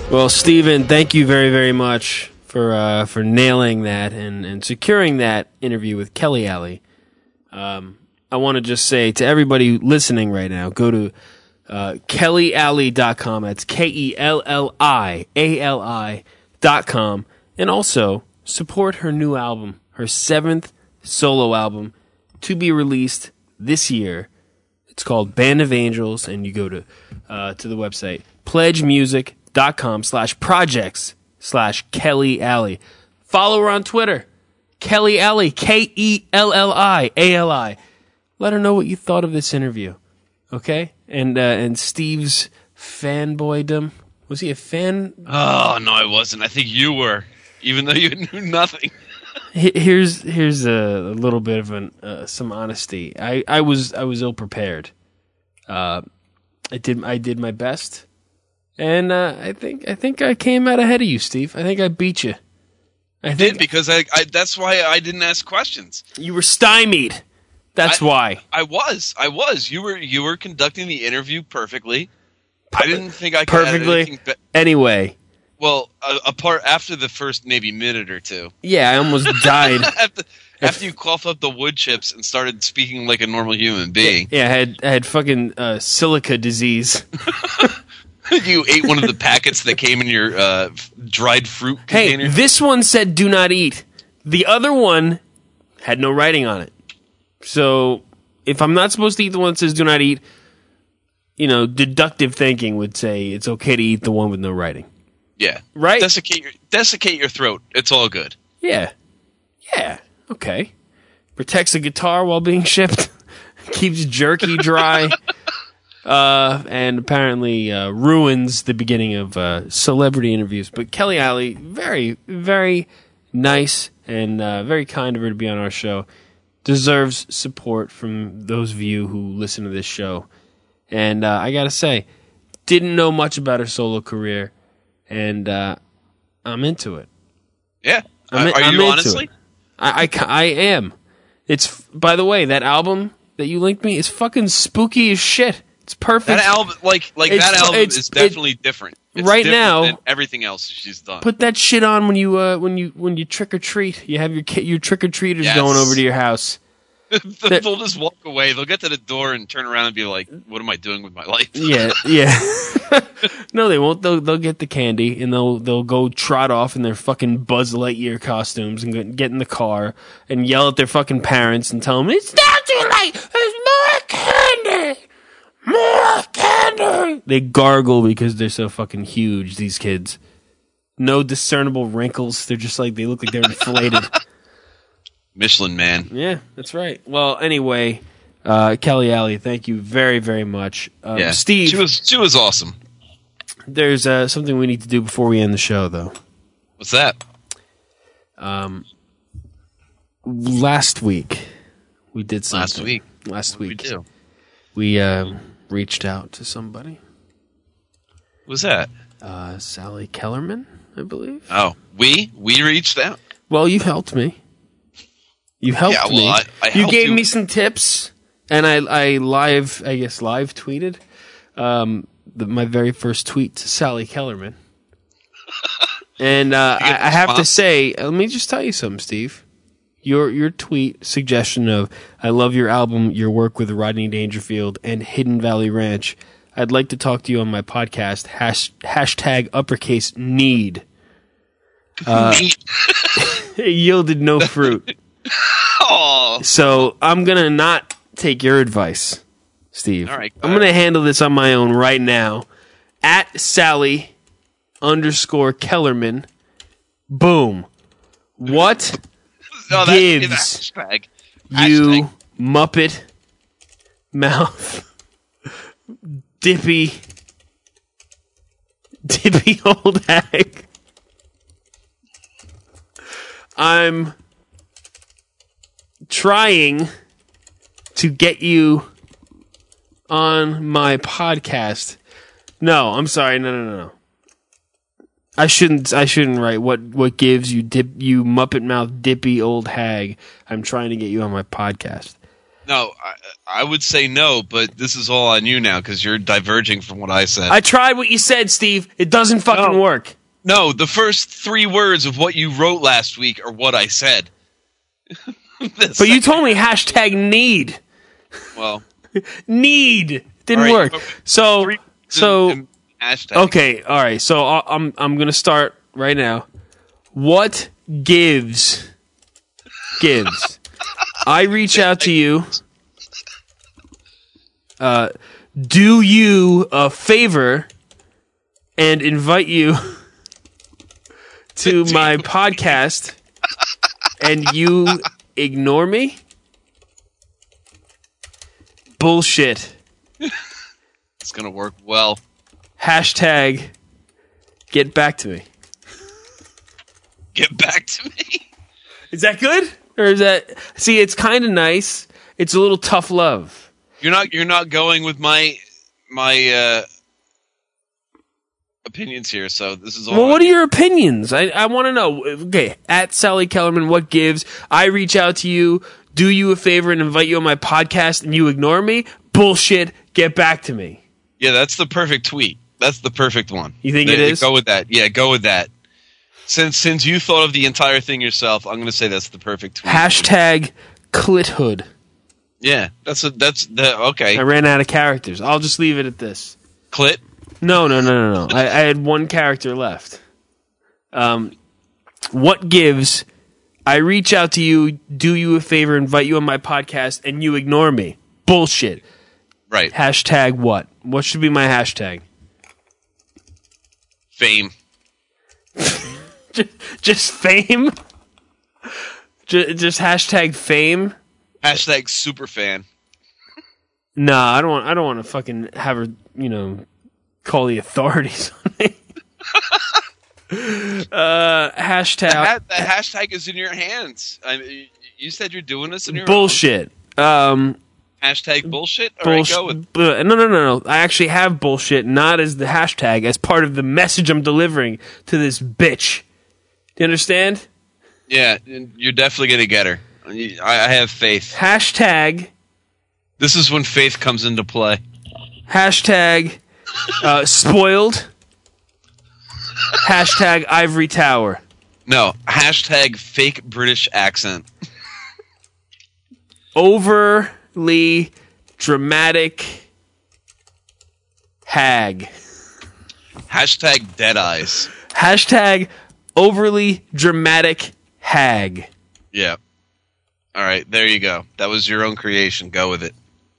Well, Steven, thank you very, very much for uh, for nailing that and, and securing that interview with Kelly Alley. Um, I want to just say to everybody listening right now, go to uh, kelly alley dot com. That's K E L L I A L I dot com. And also support her new album, her seventh solo album, to be released this year. It's called Band of Angels, and you go to uh, to the website pledgemusic.com slash projects slash Kelly Alley. Follow her on Twitter, Kelly Alley, K E L L I A L I. Let her know what you thought of this interview, okay? And uh, and Steve's fanboydom. Was he a fan? Oh, no, I wasn't. I think you were, even though you knew nothing. Here's here's a, a little bit of an uh, some honesty. I, I was I was ill prepared. Uh, I did I did my best, and uh, I think I think I came out ahead of you, Steve. I think I beat you. I I think did because I, I. That's why I didn't ask questions. you were stymied. That's I- why. I was. I was. You were. You were conducting the interview perfectly. I didn't think I could Perfectly. Add anything be- Anyway, well, uh, apart after the first maybe minute or two. yeah, I almost died. after, after you coughed up the wood chips and started speaking like a normal human being, Yeah, I had I had fucking uh, silica disease. you ate one of the packets that came in your uh, f- dried fruit Hey, container. this one said "do not eat." The other one had no writing on it. So if I'm not supposed to eat the one that says "do not eat," you know, deductive thinking would say it's okay to eat the one with no writing. yeah, Right? Desiccate your desiccate your throat. It's all good. Yeah, yeah, okay. Protects the guitar while being shipped. Keeps jerky dry. Uh, and apparently uh, ruins the beginning of uh, celebrity interviews. But Kelly Alley, very, very nice and uh, very kind of her to be on our show. Deserves support from those of you who listen to this show. And uh, I gotta say, didn't know much about her solo career, and uh, I'm into it. Yeah. I'm, are are I'm you into honestly? it. I, I, ca- I am. It's, by the way, that album that you linked me is fucking spooky as shit. It's perfect. That album, like, like It's- that album it's- is definitely different. It's right different now- than everything else she's done. Put that shit on when you uh, when you when you trick or treat. You have your ki- your trick or treaters Yes. going over to your house. They'll just walk away. They'll get to the door and turn around and be like, "What am I doing with my life?" Yeah, yeah. No, they won't. They'll they'll get the candy and they'll they'll go trot off in their fucking Buzz Lightyear costumes and go, get in the car and yell at their fucking parents and tell them it's not too late. There's more candy, more candy. They gargle because they're so fucking huge. These kids, no discernible wrinkles. They're just like they look like they're inflated. Michelin Man. Yeah, that's right. Well, anyway, uh, Kelly Alley, thank you very, very much. Um, Yeah, Steve, She was she was awesome. there's uh, something we need to do before we end the show, though. What's that? Last week, we did something. Last week. Last We week. do. We um, reached out to somebody. What's that? Uh, Sally Kellerman, I believe. Oh, we we reached out. Well, you helped me. You helped Yeah, well, me. I- I you helped gave you. me some tips, and I, I live, I guess, live tweeted um, the, my very first tweet to Sally Kellerman. And uh, You get I, I have to response? say, let me just tell you something, Steve. Your your tweet suggestion of I love your album, your work with Rodney Dangerfield and Hidden Valley Ranch. I'd like to talk to you on my podcast. Hash, hashtag uppercase need. Neat. It yielded no fruit. Oh, So I'm gonna not take your advice, Steve. All right, go I'm gonna handle this on my own right now. At Sally underscore Kellerman. Boom. What no, that's gives hashtag. you Hashtag. Muppet mouth dippy dippy old hag? I'm trying to get you on my podcast. No, I'm sorry. No, no, no, no. I shouldn't. I shouldn't write what what gives you dip you Muppet mouth dippy old hag. I'm trying to get you on my podcast. No, I, I would say no, but this is all on you now because you're diverging from what I said. I tried what you said, Steve. It doesn't fucking No. work. No, the first three words of what you wrote last week are what I said. But you told me hashtag need. Well, Need didn't all right, work. okay. So Three- so and hashtag. okay, all right. So I- I'm I'm gonna start right now. What gives gives? I reach out to you. Uh, do you a favor and invite you to my podcast, and you ignore me? Bullshit. It's gonna work well. Hashtag get back to me. Get back to me. Is that good? Or is that... See, it's kind of nice. It's a little tough love. You're not. You're not going with my my uh, opinions here. So this is all. Well, on what are you. your opinions? I, I want to know. Okay, at Sally Kellerman, what gives? I reach out to you, do you a favor and invite you on my podcast, and you ignore me? Bullshit. Get back to me. Yeah, that's the perfect tweet. That's the perfect one. You think There- it is? Go with that. Yeah, go with that. Since since you thought of the entire thing yourself, I'm going to say that's the perfect tweet. Hashtag clithood. Yeah, that's a, that's the okay. I ran out of characters. I'll just leave it at this. Clit. No, no, no, no, no. I, I had one character left. Um, what gives? I reach out to you, do you a favor, invite you on my podcast, and you ignore me. Bullshit. Right. Hashtag what? What should be my hashtag? Fame. Just, just fame? Just, just hashtag fame? Hashtag super fan. Nah, I don't want. I don't want to fucking have her. You know, call the authorities on me. uh, hashtag That, the hashtag is in your hands. I mean, you said you're doing this in your bullshit. Um, own. Hashtag bullshit. All right, go with. bullshit. No, no, no, no. I actually have bullshit, not as the hashtag, as part of the message I'm delivering to this bitch. Do you understand? Yeah, you're definitely gonna get her. I, I have faith. Hashtag, This is when faith comes into play. hashtag, uh, spoiled. Hashtag ivory tower. No, hashtag fake British accent. Overly dramatic hag. Hashtag dead eyes. Hashtag overly dramatic hag. Yeah. All right, there you go. That was your own creation. Go with it.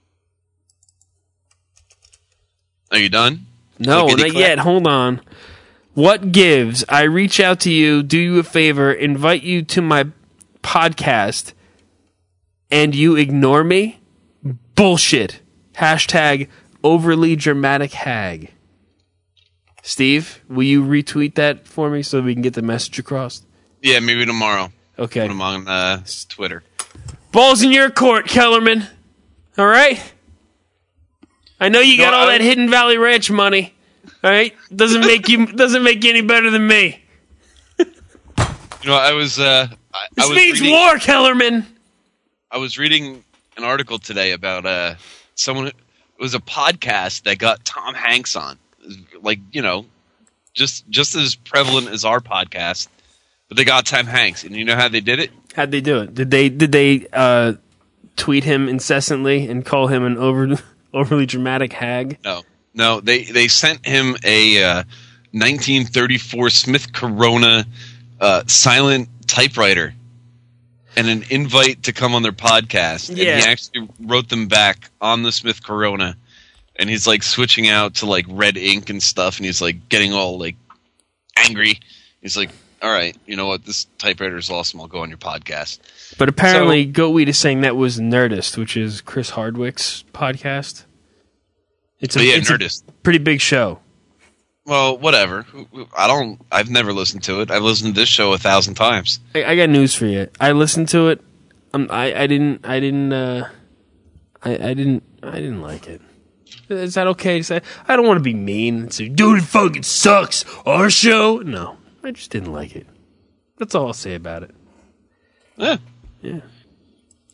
Are you done? No, Clickety not clack. yet. Hold on. What gives? I reach out to you, do you a favor, invite you to my podcast, and you ignore me? Bullshit. Hashtag overly dramatic hag. Steve, will you retweet that for me so we can get the message across? Yeah, maybe tomorrow. Okay. Put them on uh, Twitter. Ball's in your court, Kellerman. All right? I know you got No, all I- that Hidden Valley Ranch money. All right? Doesn't make you doesn't make you any better than me. You know, I was uh, I, I This was means reading, war, Kellerman. I was reading an article today about uh, someone. It was a podcast that got Tom Hanks on. It was like, you know, just just as prevalent as our podcast, but they got Tom Hanks, and you know how they did it? How'd they do it? Did they did they uh, tweet him incessantly and call him an over overly dramatic hag? No, no. They they sent him a uh, nineteen thirty-four Smith Corona uh, silent typewriter and an invite to come on their podcast. Yeah. And he actually wrote them back on the Smith Corona, and he's like switching out to like red ink and stuff, and he's like getting all like angry. He's like, "All right, you know what? This typewriter is awesome. I'll go on your podcast." But apparently, Goatweed is saying that was Nerdist, which is Chris Hardwick's podcast. It's a, But yeah, it's a Nerdist. pretty big show. Well, whatever. I don't. I've never listened to it. I've listened to this show a thousand times. I, I got news for you. I listened to it. Um, I I didn't I didn't uh, I I didn't I didn't like it. Is that okay to say? I don't want to be mean and say, dude, it fucking sucks. Our show. No, I just didn't like it. That's all I'll say about it. Yeah. Yeah.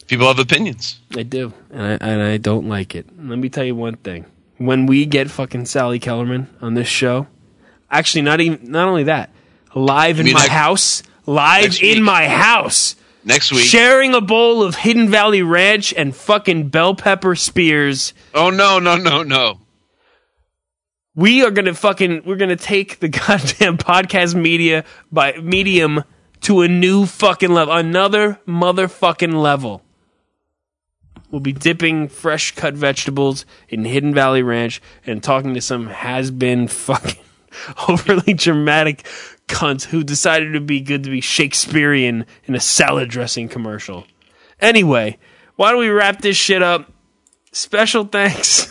People have opinions. I do, and I, and I don't like it. Let me tell you one thing. When we get fucking Sally Kellerman on this show, actually not even not only that, live in mean my next- house, live next in week? my house, Next week. sharing a bowl of Hidden Valley Ranch and fucking bell pepper spears. Oh, no, no, no, no. We are gonna fucking we're gonna take the goddamn podcast media by medium to a new fucking level, another motherfucking level. We'll be dipping fresh cut vegetables in Hidden Valley Ranch and talking to some has-been fucking overly dramatic cunts who decided to be good to be Shakespearean in a salad dressing commercial. Anyway, why don't we wrap this shit up? Special thanks.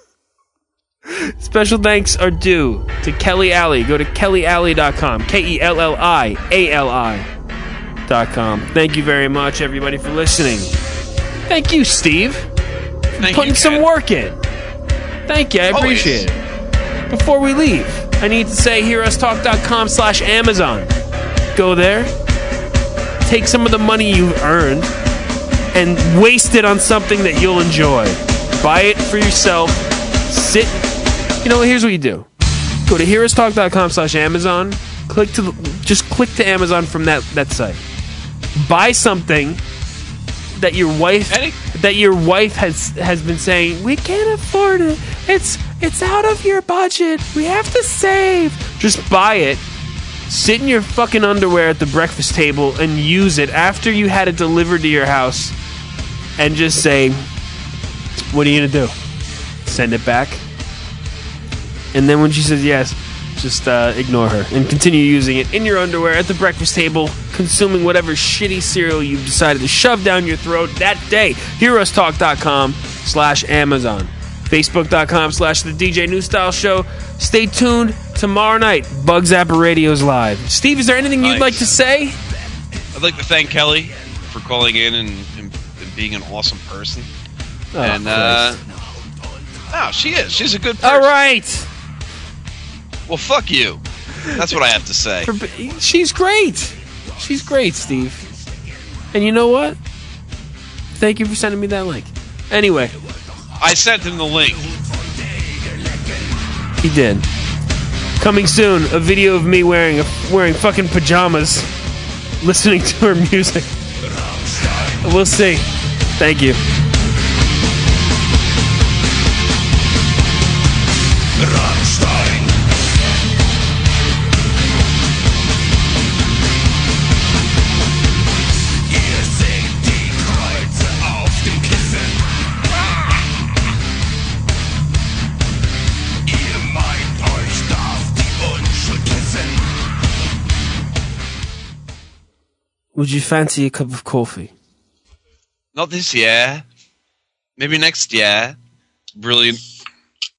Special thanks are due to Kelly Alley. Go to kelly alley dot com. K E L L I A L I dot com. Thank you very much, everybody, for listening. Thank you, Steve, for Thank putting you, some Ken. work in. Thank you. I Always. appreciate it. Before we leave, I need to say hear us talk dot com slash Amazon. Go there. Take some of the money you've earned and waste it on something that you'll enjoy. Buy it for yourself. Sit. You know, here's what you do. Go to hear us talk dot com slash Amazon. Click to the, just click to Amazon from that, that site. Buy something that your wife Eddie? that your wife has has been saying, we can't afford it. It's it's out of your budget. We have to save. Just buy it. Sit in your fucking underwear at the breakfast table and use it after you had it delivered to your house and just say, what are you gonna do? Send it back? And then when she says yes, just uh, ignore her and continue using it in your underwear at the breakfast table, consuming whatever shitty cereal you've decided to shove down your throat that day. hear us talk dot com slash Amazon. Facebook dot com slash The D J New Style Show. Stay tuned tomorrow night. Bug Zapper Radio's live. Steve, is there anything you'd Nice. like to say? I'd like to thank Kelly for calling in and, and, and being an awesome person. Oh, and, uh, Christ. no, she is. She's a good person. All right. Well, fuck you. That's what I have to say. For- She's great. She's great, Steve. And you know what? Thank you for sending me that link. Anyway, I sent him the link. he did. Coming soon, a video of me wearing a, wearing fucking pajamas, listening to her music. We'll see. Thank you. Would you fancy a cup of coffee? Not this year. Maybe next year. Brilliant.